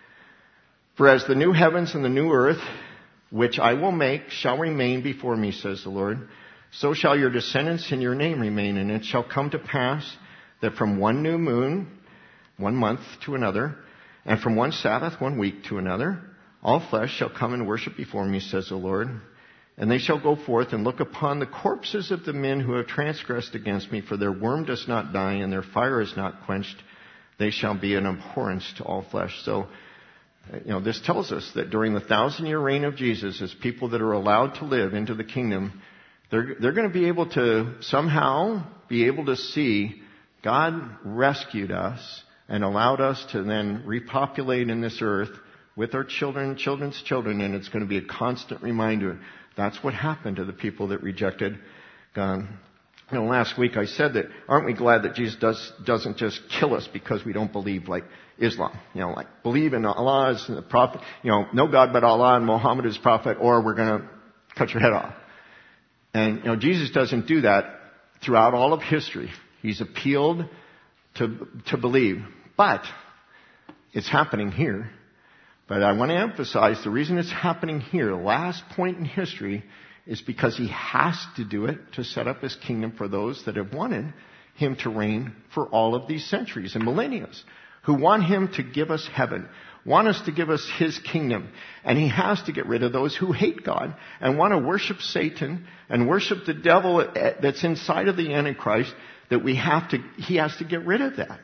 For as the new heavens and the new earth, which I will make, shall remain before me, says the Lord, so shall your descendants in your name remain. And it shall come to pass that from one new moon, one month to another, and from one Sabbath, one week to another, all flesh shall come and worship before me, says the Lord. And they shall go forth and look upon the corpses of the men who have transgressed against me, for their worm does not die and their fire is not quenched. They shall be an abhorrence to all flesh. So, you know, this tells us that during the thousand year reign of Jesus, as people that are allowed to live into the kingdom, they're, they're going to be able to somehow be able to see God rescued us and allowed us to then repopulate in this earth with our children, children's children, and it's going to be a constant reminder. That's what happened to the people that rejected God. You know, last week I said that, aren't we glad that Jesus does, doesn't just kill us because we don't believe like Islam? You know, like believe in Allah as the prophet, you know, no God but Allah and Muhammad is prophet, or we're going to cut your head off. And, you know, Jesus doesn't do that throughout all of history. He's appealed to, to believe. But it's happening here. But I want to emphasize the reason it's happening here, last point in history, is because he has to do it to set up his kingdom for those that have wanted him to reign for all of these centuries and millennia, who want him to give us heaven, want us to give us his kingdom. And he has to get rid of those who hate God and want to worship Satan and worship the devil that's inside of the Antichrist, that we have to, he has to get rid of that.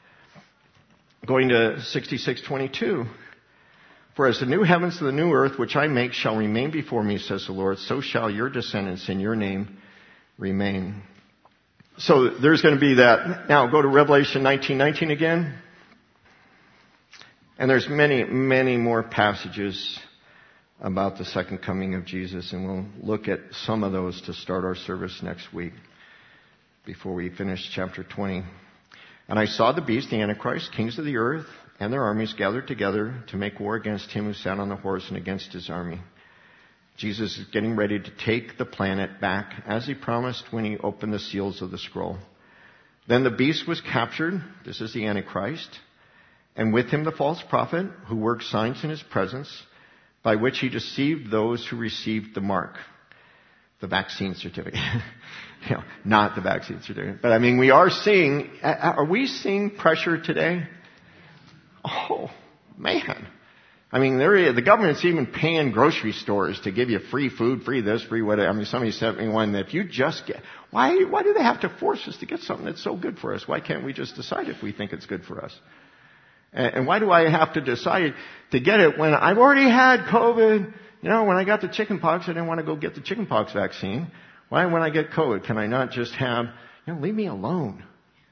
Going to sixty-six twenty-two. For as the new heavens and the new earth which I make shall remain before me, says the Lord, so shall your descendants in your name remain. So there's going to be that. Now go to Revelation nineteen nineteen again. And there's many, many more passages about the second coming of Jesus, and we'll look at some of those to start our service next week before we finish chapter twenty. And I saw the beast, the Antichrist, kings of the earth, and their armies gathered together to make war against him who sat on the horse and against his army. Jesus is getting ready to take the planet back as he promised when he opened the seals of the scroll. Then the beast was captured. This is the Antichrist. And with him the false prophet who worked signs in his presence, by which he deceived those who received the mark. The vaccine certificate. You know, not the vaccine certificate. But I mean, we are seeing, are we seeing pressure today? Oh, man. I mean, there, the government's even paying grocery stores to give you free food, free this, free whatever. I mean, somebody sent me one that if you just get, why, why do they have to force us to get something that's so good for us? Why can't we just decide if we think it's good for us? And, and why do I have to decide to get it when I've already had COVID? You know, when I got the chickenpox, I didn't want to go get the chickenpox vaccine. Why, when I get COVID, can I not just have, you know, leave me alone?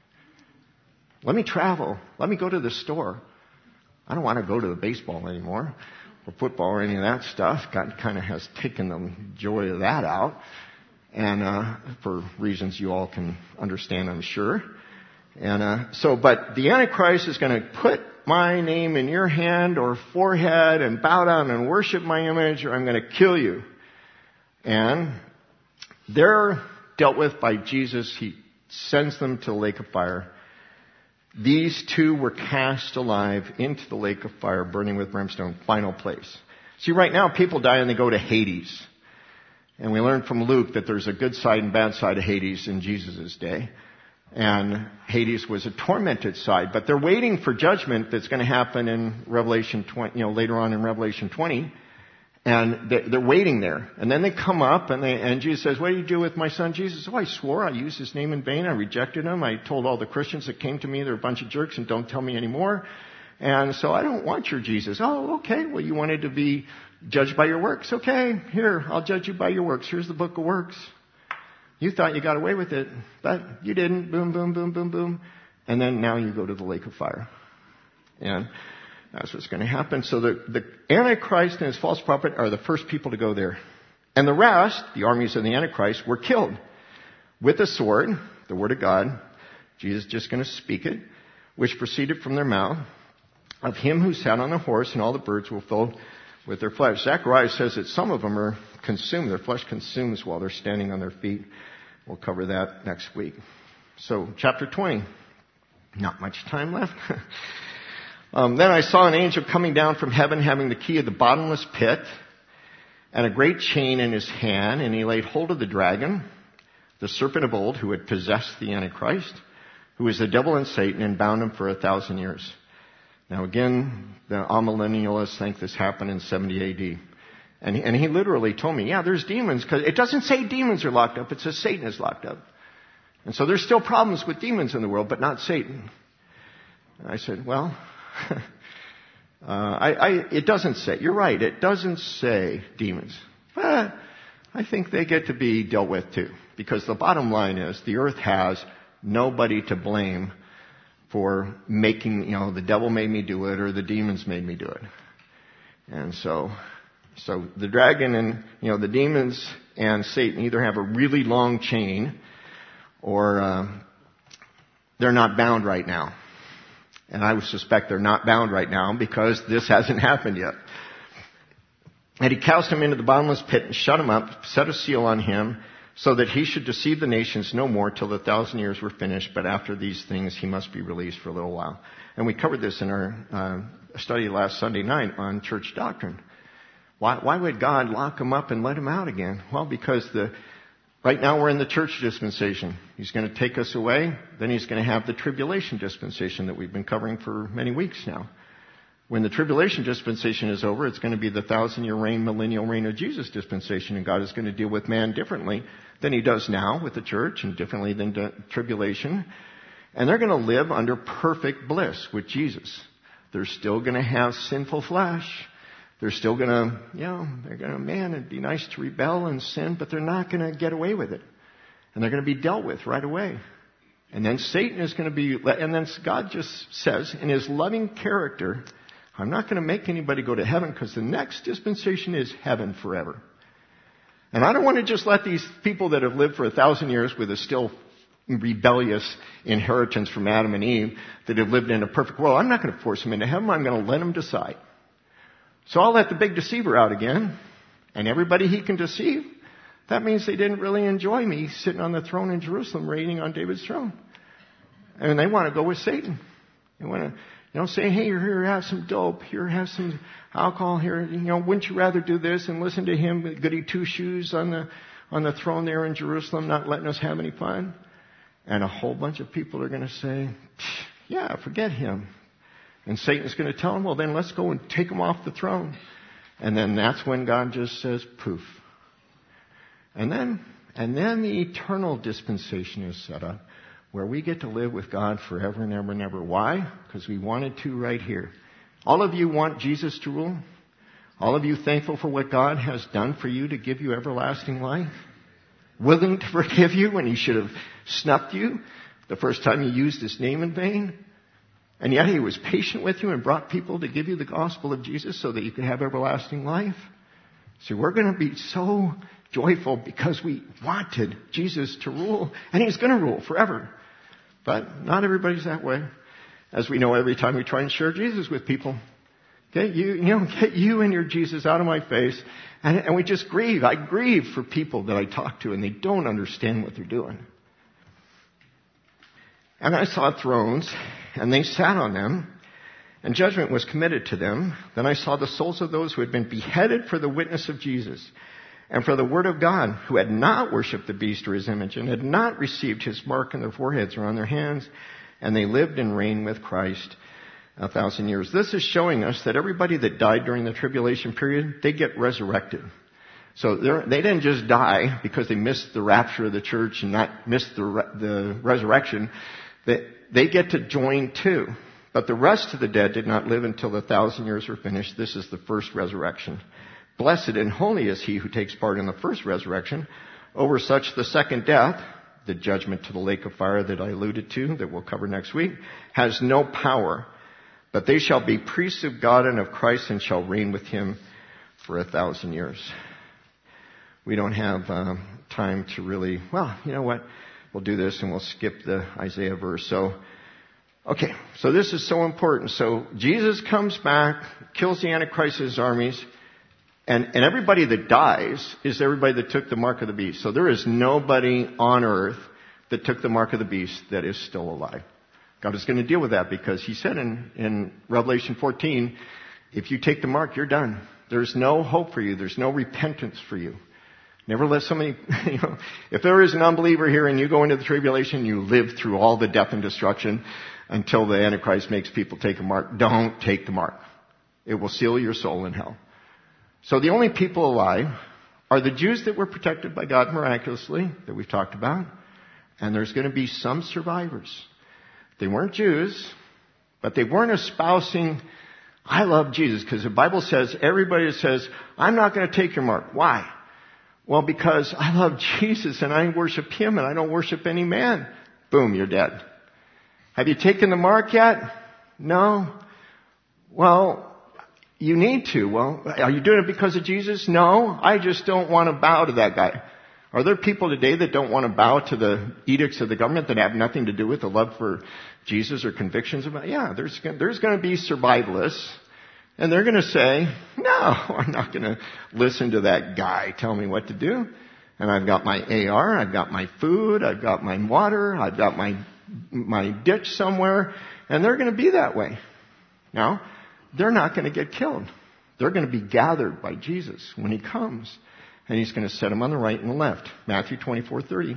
Let me travel. Let me go to the store. I don't want to go to the baseball anymore, or football, or any of that stuff. God kind of has taken the joy of that out, and uh, for reasons you all can understand, I'm sure. And uh, so, but the Antichrist is going to put my name in your hand or forehead and bow down and worship my image, or I'm going to kill you. And they're dealt with by Jesus. He sends them to the lake of fire. These two were cast alive into the lake of fire, burning with brimstone, final place. See, right now people die and they go to Hades. And we learned from Luke that there's a good side and bad side of Hades in Jesus' day. And Hades was a tormented side, but they're waiting for judgment that's going to happen in Revelation twenty, you know, later on in Revelation twenty. And they're waiting there. And then they come up and they, and Jesus says, what did you do with my son Jesus? Oh, I swore. I used his name in vain. I rejected him. I told all the Christians that came to me they're a bunch of jerks and don't tell me anymore. And so I don't want your Jesus. Oh, okay. Well, you wanted to be judged by your works. Okay. Here, I'll judge you by your works. Here's the book of works. You thought you got away with it, but you didn't. Boom, boom, boom, boom, boom. And then now you go to the lake of fire. And that's what's going to happen. So the, the Antichrist and his false prophet are the first people to go there. And the rest, the armies of the Antichrist, were killed with a sword, the word of God. Jesus is just going to speak it, which proceeded from their mouth, of him who sat on the horse, and all the birds will fill with their flesh. Zechariah says that some of them are consumed. Their flesh consumes while they're standing on their feet. We'll cover that next week. So, chapter twenty. Not much time left. Um, then I saw an angel coming down from heaven having the key of the bottomless pit and a great chain in his hand, and he laid hold of the dragon, the serpent of old, who had possessed the Antichrist, who is the devil and Satan, and bound him for a thousand years. Now again, the amillennialists think this happened in seventy A D. And he, and he literally told me, yeah, there's demons, because it doesn't say demons are locked up, it says Satan is locked up. And so there's still problems with demons in the world, but not Satan. And I said, well, uh, I, I, it doesn't say, you're right, it doesn't say demons. But I think they get to be dealt with too. Because the bottom line is, the earth has nobody to blame for making, you know, the devil made me do it or the demons made me do it. And so, so the dragon and, you know, the demons and Satan either have a really long chain or uh, they're not bound right now. And I would suspect they're not bound right now because this hasn't happened yet. And he cast him into the bottomless pit and shut him up, set a seal on him, so that he should deceive the nations no more till the thousand years were finished. But after these things, he must be released for a little while. And we covered this in our uh, study last Sunday night on church doctrine. Why, why would God lock him up and let him out again? Well, because the right now we're in the church dispensation. He's going to take us away. Then he's going to have the tribulation dispensation that we've been covering for many weeks now. When the tribulation dispensation is over, it's going to be the thousand-year reign, millennial reign of Jesus dispensation, and God is going to deal with man differently than he does now with the church, and differently than the tribulation. And they're going to live under perfect bliss with Jesus. They're still going to have sinful flesh. They're still going to, you know, they're going to, man, it'd be nice to rebel and sin, but they're not going to get away with it. And they're going to be dealt with right away. And then Satan is going to be, and then God just says, in his loving character, I'm not going to make anybody go to heaven because the next dispensation is heaven forever. And I don't want to just let these people that have lived for a thousand years with a still rebellious inheritance from Adam and Eve that have lived in a perfect world, I'm not going to force them into heaven. I'm going to let them decide. So I'll let the big deceiver out again, and everybody he can deceive. That means they didn't really enjoy me sitting on the throne in Jerusalem, reigning on David's throne. And they want to go with Satan. They want to, you know, say, hey, here, have some dope. Here, have some alcohol. Here, you know, wouldn't you rather do this and listen to him with goody two shoes on the on the throne there in Jerusalem, not letting us have any fun? And a whole bunch of people are going to say, yeah, forget him. And Satan's going to tell him, well, then let's go and take him off the throne. And then that's when God just says, poof. And then, and then the eternal dispensation is set up, where we get to live with God forever and ever and ever. Why? Because we wanted to right here. All of you want Jesus to rule? All of you thankful for what God has done for you to give you everlasting life? Willing to forgive you when He should have snuffed you the first time you used His name in vain? And yet He was patient with you and brought people to give you the gospel of Jesus so that you could have everlasting life? See, we're going to be so joyful because we wanted Jesus to rule, and He's going to rule forever. But not everybody's that way. As we know, every time we try and share Jesus with people, get you, you know, get you and your Jesus out of my face. And, and we just grieve. I grieve for people that I talk to and they don't understand what they're doing. And I saw thrones, and they sat on them, and judgment was committed to them. Then I saw the souls of those who had been beheaded for the witness of Jesus and for the word of God, who had not worshipped the beast or his image and had not received his mark on their foreheads or on their hands. And they lived and reigned with Christ a thousand years. This is showing us that everybody that died during the tribulation period, they get resurrected. So they didn't just die because they missed the rapture of the church and not missed the, re- the resurrection. They, they get to join too. But the rest of the dead did not live until the thousand years were finished. This is the first resurrection. Blessed and holy is he who takes part in the first resurrection. Over such the second death, the judgment to the lake of fire that I alluded to, that we'll cover next week, has no power. But they shall be priests of God and of Christ and shall reign with him for a thousand years. We don't have um, time to really, well, you know what? We'll do this and we'll skip the Isaiah verse. So, okay, so this is so important. So Jesus comes back, kills the Antichrist's armies, and, and everybody that dies is everybody that took the mark of the beast. So there is nobody on earth that took the mark of the beast that is still alive. God is going to deal with that because He said in, in Revelation fourteen, if you take the mark, you're done. There's no hope for you. There's no repentance for you. Never let somebody, you know, if there is an unbeliever here and you go into the tribulation, you live through all the death and destruction until the Antichrist makes people take a mark. Don't take the mark. It will seal your soul in hell. So the only people alive are the Jews that were protected by God miraculously, that we've talked about, and there's going to be some survivors. They weren't Jews, but they weren't espousing, I love Jesus, because the Bible says, everybody that says, I'm not going to take your mark. Why? Well, because I love Jesus and I worship Him and I don't worship any man. Boom, you're dead. Have you taken the mark yet? No. Well, you need to. Well, are you doing it because of Jesus? No. I just don't want to bow to that guy. Are there people today that don't want to bow to the edicts of the government that have nothing to do with the love for Jesus or convictions about? Yeah, there's, there's going to be survivalists. And they're going to say, no, I'm not going to listen to that guy tell me what to do. And I've got my A R, I've got my food, I've got my water, I've got my my ditch somewhere. And they're going to be that way. Now, they're not going to get killed. They're going to be gathered by Jesus when He comes. And He's going to set them on the right and the left. Matthew twenty-four thirty.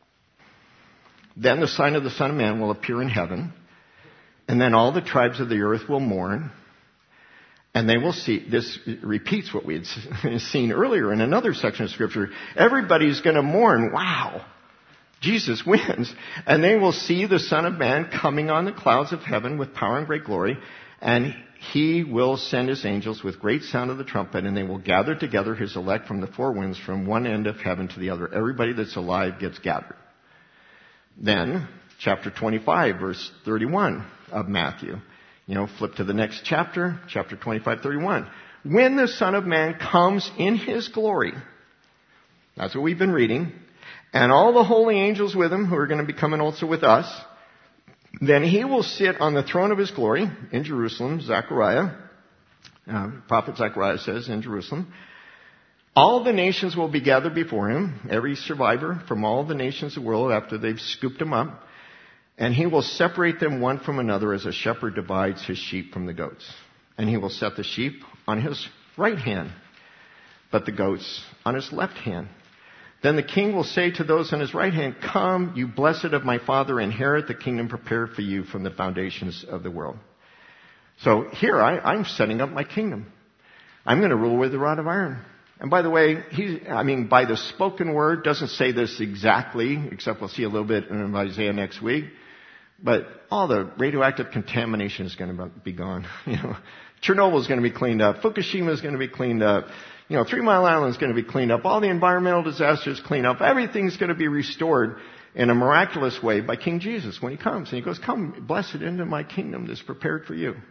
Then the sign of the Son of Man will appear in heaven. And then all the tribes of the earth will mourn. And they will see, this repeats what we had seen earlier in another section of Scripture. Everybody's going to mourn. Wow. Jesus wins. And they will see the Son of Man coming on the clouds of heaven with power and great glory. And He will send His angels with great sound of the trumpet. And they will gather together His elect from the four winds from one end of heaven to the other. Everybody that's alive gets gathered. Then, chapter twenty-five, verse thirty-one of Matthew. You know, flip to the next chapter, chapter twenty-five, thirty-one. When the Son of Man comes in His glory, that's what we've been reading, and all the holy angels with Him, who are going to be coming also with us, then He will sit on the throne of His glory in Jerusalem, Zechariah, uh, prophet Zechariah says in Jerusalem. All the nations will be gathered before Him, every survivor from all the nations of the world after they've scooped Him up. And He will separate them one from another as a shepherd divides his sheep from the goats. And He will set the sheep on His right hand, but the goats on His left hand. Then the King will say to those on His right hand, come, you blessed of my Father, inherit the kingdom prepared for you from the foundations of the world. So here I, I'm setting up my kingdom. I'm going to rule with a rod of iron. And by the way, he, I mean, by the spoken word, doesn't say this exactly, except we'll see a little bit in Isaiah next week. But all the radioactive contamination is going to be gone. You know, Chernobyl is going to be cleaned up. Fukushima is going to be cleaned up. You know, Three Mile Island is going to be cleaned up. All the environmental disasters cleaned up. Everything's going to be restored in a miraculous way by King Jesus when he comes. And he goes, come, blessed, into my kingdom that's prepared for you.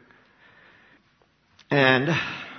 And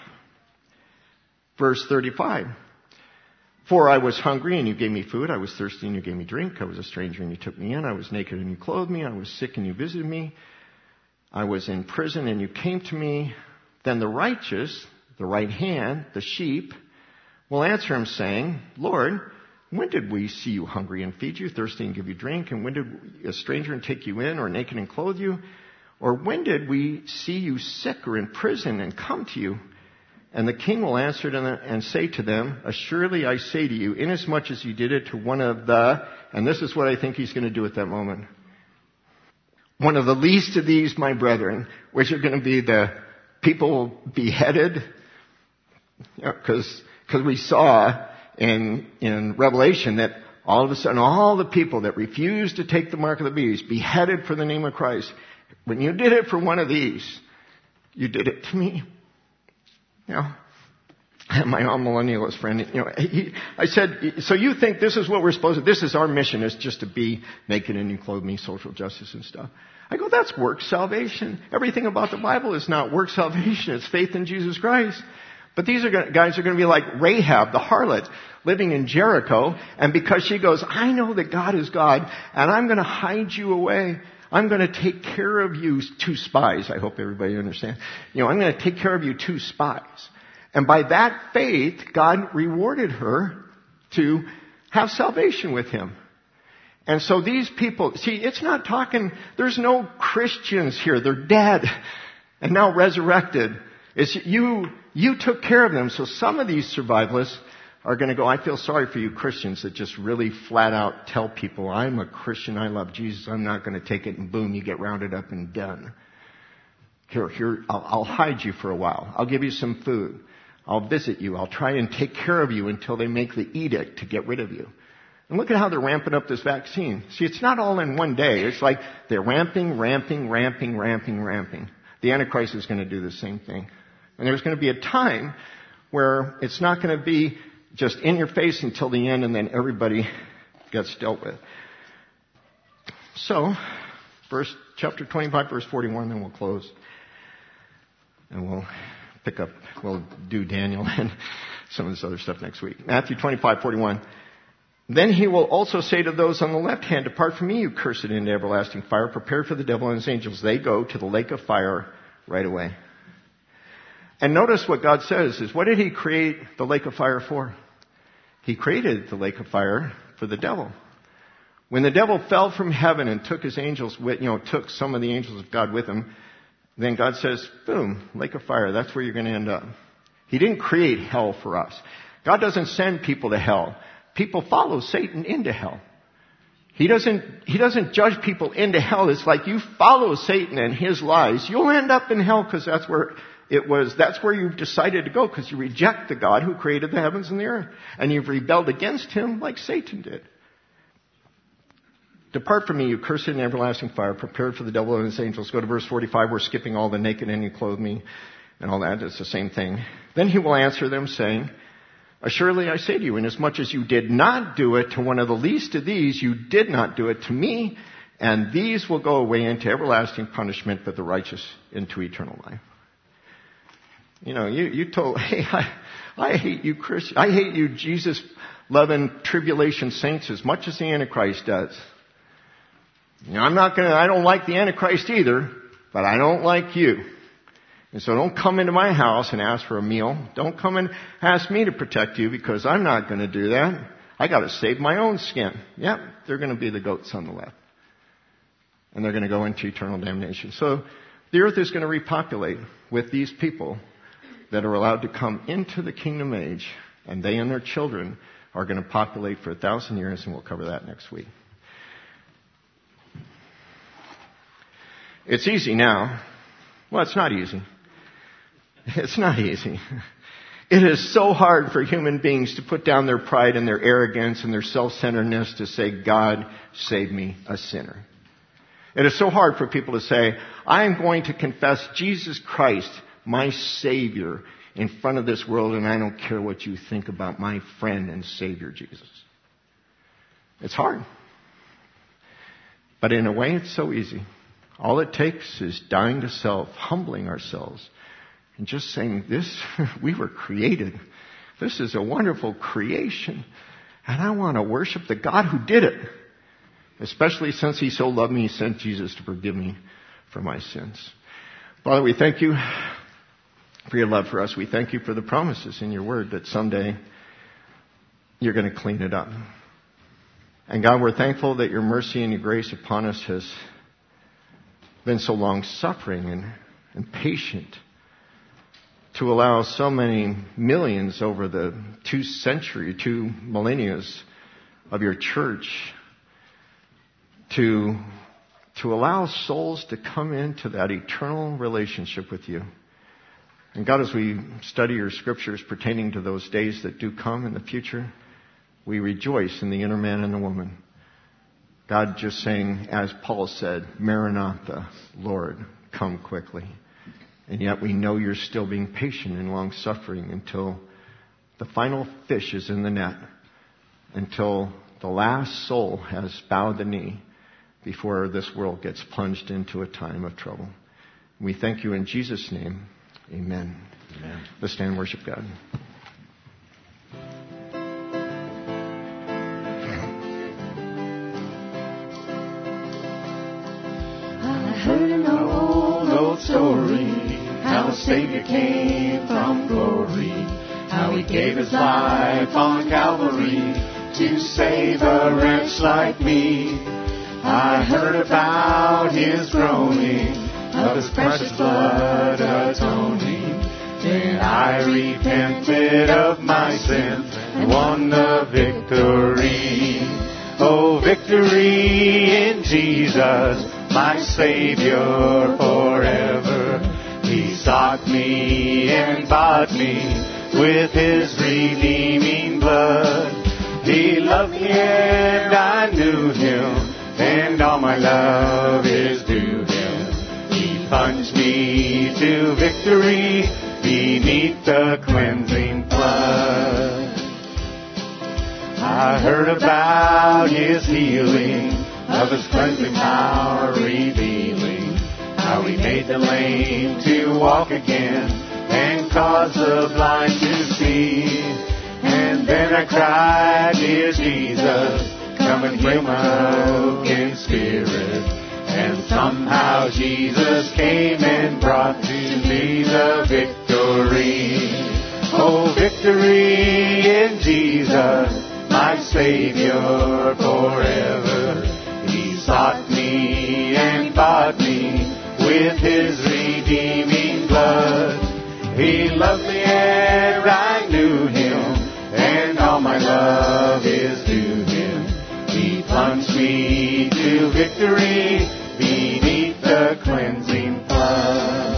verse thirty-five. For I was hungry and you gave me food. I was thirsty and you gave me drink. I was a stranger and you took me in. I was naked and you clothed me. I was sick and you visited me. I was in prison and you came to me. Then the righteous, the right hand, the sheep, will answer him saying, Lord, when did we see you hungry and feed you, thirsty and give you drink? And when did a stranger and take you in, or naked and clothe you? Or when did we see you sick or in prison and come to you? And the king will answer them and say to them, assuredly I say to you, inasmuch as you did it to one of the, and this is what I think he's going to do at that moment, one of the least of these, my brethren, which are going to be the people beheaded, because you know, because we saw in in Revelation that all of a sudden all the people that refused to take the mark of the beast, beheaded for the name of Christ. When you did it for one of these, you did it to me. You know, my millennialist friend, you know, he, I said, so you think this is what we're supposed to, this is our mission, is just to be naked and you clothe me, social justice and stuff. I go, that's work salvation. Everything about the Bible is not work salvation. It's faith in Jesus Christ. But these are gonna, guys are going to be like Rahab, the harlot, living in Jericho. And because she goes, I know that God is God, and I'm going to hide you away. I'm going to take care of you, two spies. I hope everybody understands. You know, I'm going to take care of you, two spies. And by that faith, God rewarded her to have salvation with him. And so these people, see, it's not talking, there's no Christians here. They're dead and now resurrected. It's you, you took care of them. So some of these survivalists are going to go, I feel sorry for you Christians that just really flat out tell people, I'm a Christian, I love Jesus, I'm not going to take it, and boom, you get rounded up and done. Here, here, I'll, I'll hide you for a while. I'll give you some food. I'll visit you. I'll try and take care of you until they make the edict to get rid of you. And look at how they're ramping up this vaccine. See, it's not all in one day. It's like they're ramping, ramping, ramping, ramping, ramping. The Antichrist is going to do the same thing. And there's going to be a time where it's not going to be just in your face until the end, and then everybody gets dealt with. So, verse, chapter twenty-five, verse forty-one, then we'll close. And we'll pick up, we'll do Daniel and some of this other stuff next week. Matthew twenty-five, forty-one. Then he will also say to those on the left hand, depart from me, you cursed, into everlasting fire, prepared for the devil and his angels. They go to the lake of fire right away. And notice what God says is, what did he create the lake of fire for? He created the lake of fire for the devil. When the devil fell from heaven and took his angels with, you know, took some of the angels of God with him, then God says, boom, lake of fire, that's where you're going to end up. He didn't create hell for us. God doesn't send people to hell. People follow Satan into hell. He doesn't, he doesn't judge people into hell. It's like you follow Satan and his lies, you'll end up in hell, because that's where it was, that's where you've decided to go, because you reject the God who created the heavens and the earth. And you've rebelled against him like Satan did. Depart from me, you cursed, in everlasting fire, prepared for the devil and his angels. Go to verse forty-five. We're skipping all the naked and you clothe me and all that. It's the same thing. Then he will answer them saying, assuredly I say to you, inasmuch as you did not do it to one of the least of these, you did not do it to me. And these will go away into everlasting punishment, but the righteous into eternal life. You know, you, you told, hey, I, I hate you Christian. I hate you Jesus-loving tribulation saints as much as the Antichrist does. You know, I'm not going to, I don't like the Antichrist either, but I don't like you. And so don't come into my house and ask for a meal. Don't come and ask me to protect you, because I'm not going to do that. I got to save my own skin. Yep, they're going to be the goats on the left. And they're going to go into eternal damnation. So the earth is going to repopulate with these people that are allowed to come into the kingdom age, and they and their children are going to populate for a thousand years, and we'll cover that next week. It's easy now. Well, it's not easy. It's not easy. It is so hard for human beings to put down their pride and their arrogance and their self-centeredness to say, God, save me, a sinner. It is so hard for people to say, I am going to confess Jesus Christ, my Savior, in front of this world, and I don't care what you think about my friend and Savior, Jesus. It's hard. But in a way, it's so easy. All it takes is dying to self, humbling ourselves, and just saying, this, we were created. This is a wonderful creation. And I want to worship the God who did it. Especially since He so loved me, He sent Jesus to forgive me for my sins. Father, we thank You for Your love for us. We thank You for the promises in Your Word that someday You're going to clean it up. And God, we're thankful that Your mercy and Your grace upon us has been so long-suffering and, and patient to allow so many millions over the two century, two millennia of Your church to, to allow souls to come into that eternal relationship with You. And God, as we study Your scriptures pertaining to those days that do come in the future, we rejoice in the inner man and the woman. God just saying, as Paul said, Maranatha, Lord, come quickly. And yet we know You're still being patient and long-suffering until the final fish is in the net, until the last soul has bowed the knee before this world gets plunged into a time of trouble. We thank You in Jesus' name. Amen. Amen. Let's stand and worship God. I heard an old, old story, how a Savior came from glory, how He gave His life on Calvary to save a wretch like me. I heard about His groaning, of His precious blood atoning. Then I repented of my sins and won the victory. Oh, victory in Jesus, my Savior forever. He sought me and bought me with His redeeming blood. He loved me and I knew Him, and all my love is due Him. He plunged me to victory beneath the cleansing flood. I heard about His healing, of His cleansing power revealing, how He made the lame to walk again and caused the blind to see. And then I cried, dear Jesus, come and heal my broken spirit. And somehow Jesus came and brought to me the victory. Oh, victory in Jesus, my Savior forever. He sought me and bought me with His redeeming blood. He loved me and I knew Him, and all my love is due Him. He plunged me to victory beneath the cleansing flood.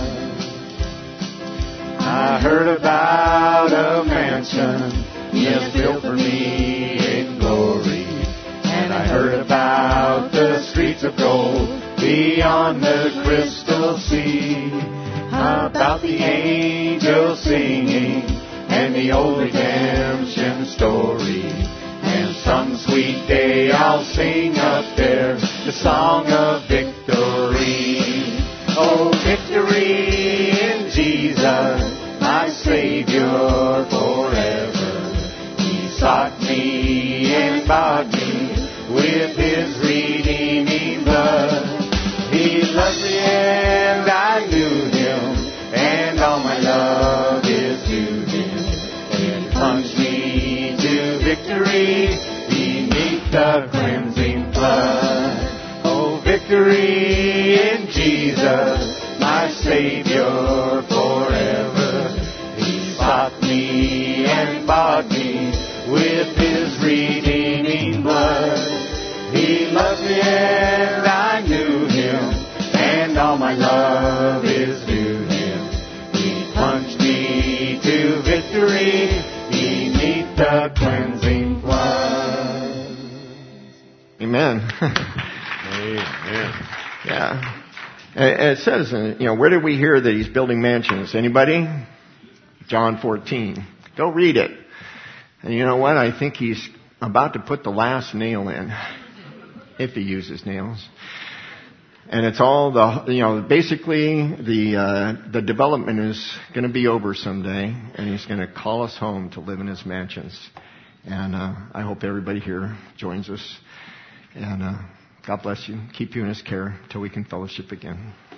I heard about a mansion He has built for me in glory, and I heard about the streets of gold beyond the crystal sea, about the angels singing and the old redemption story. And some sweet day I'll sing up there the song of victory. Oh, victory in Jesus, my Savior forever. He sought me and bought me with His redeeming blood. He loved me and I knew Him, and all my love is due Him. And plunged me to victory beneath the cleansing flood. Oh, victory in Jesus, my Savior forever. He sought me and bought me with His redeeming blood. He loved me and I knew Him, and all my love is due Him. He plunged me to victory cleansing flood. Amen. Amen. Yeah. It says, you know, where did we hear that he's building mansions? Anybody? John fourteen. Go read it. And you know what? I think he's about to put the last nail in, if he uses nails. And it's all the, you know, basically the uh, the development is going to be over someday, and he's going to call us home to live in his mansions. And uh, I hope everybody here joins us. And uh, God bless you. Keep you in his care until we can fellowship again.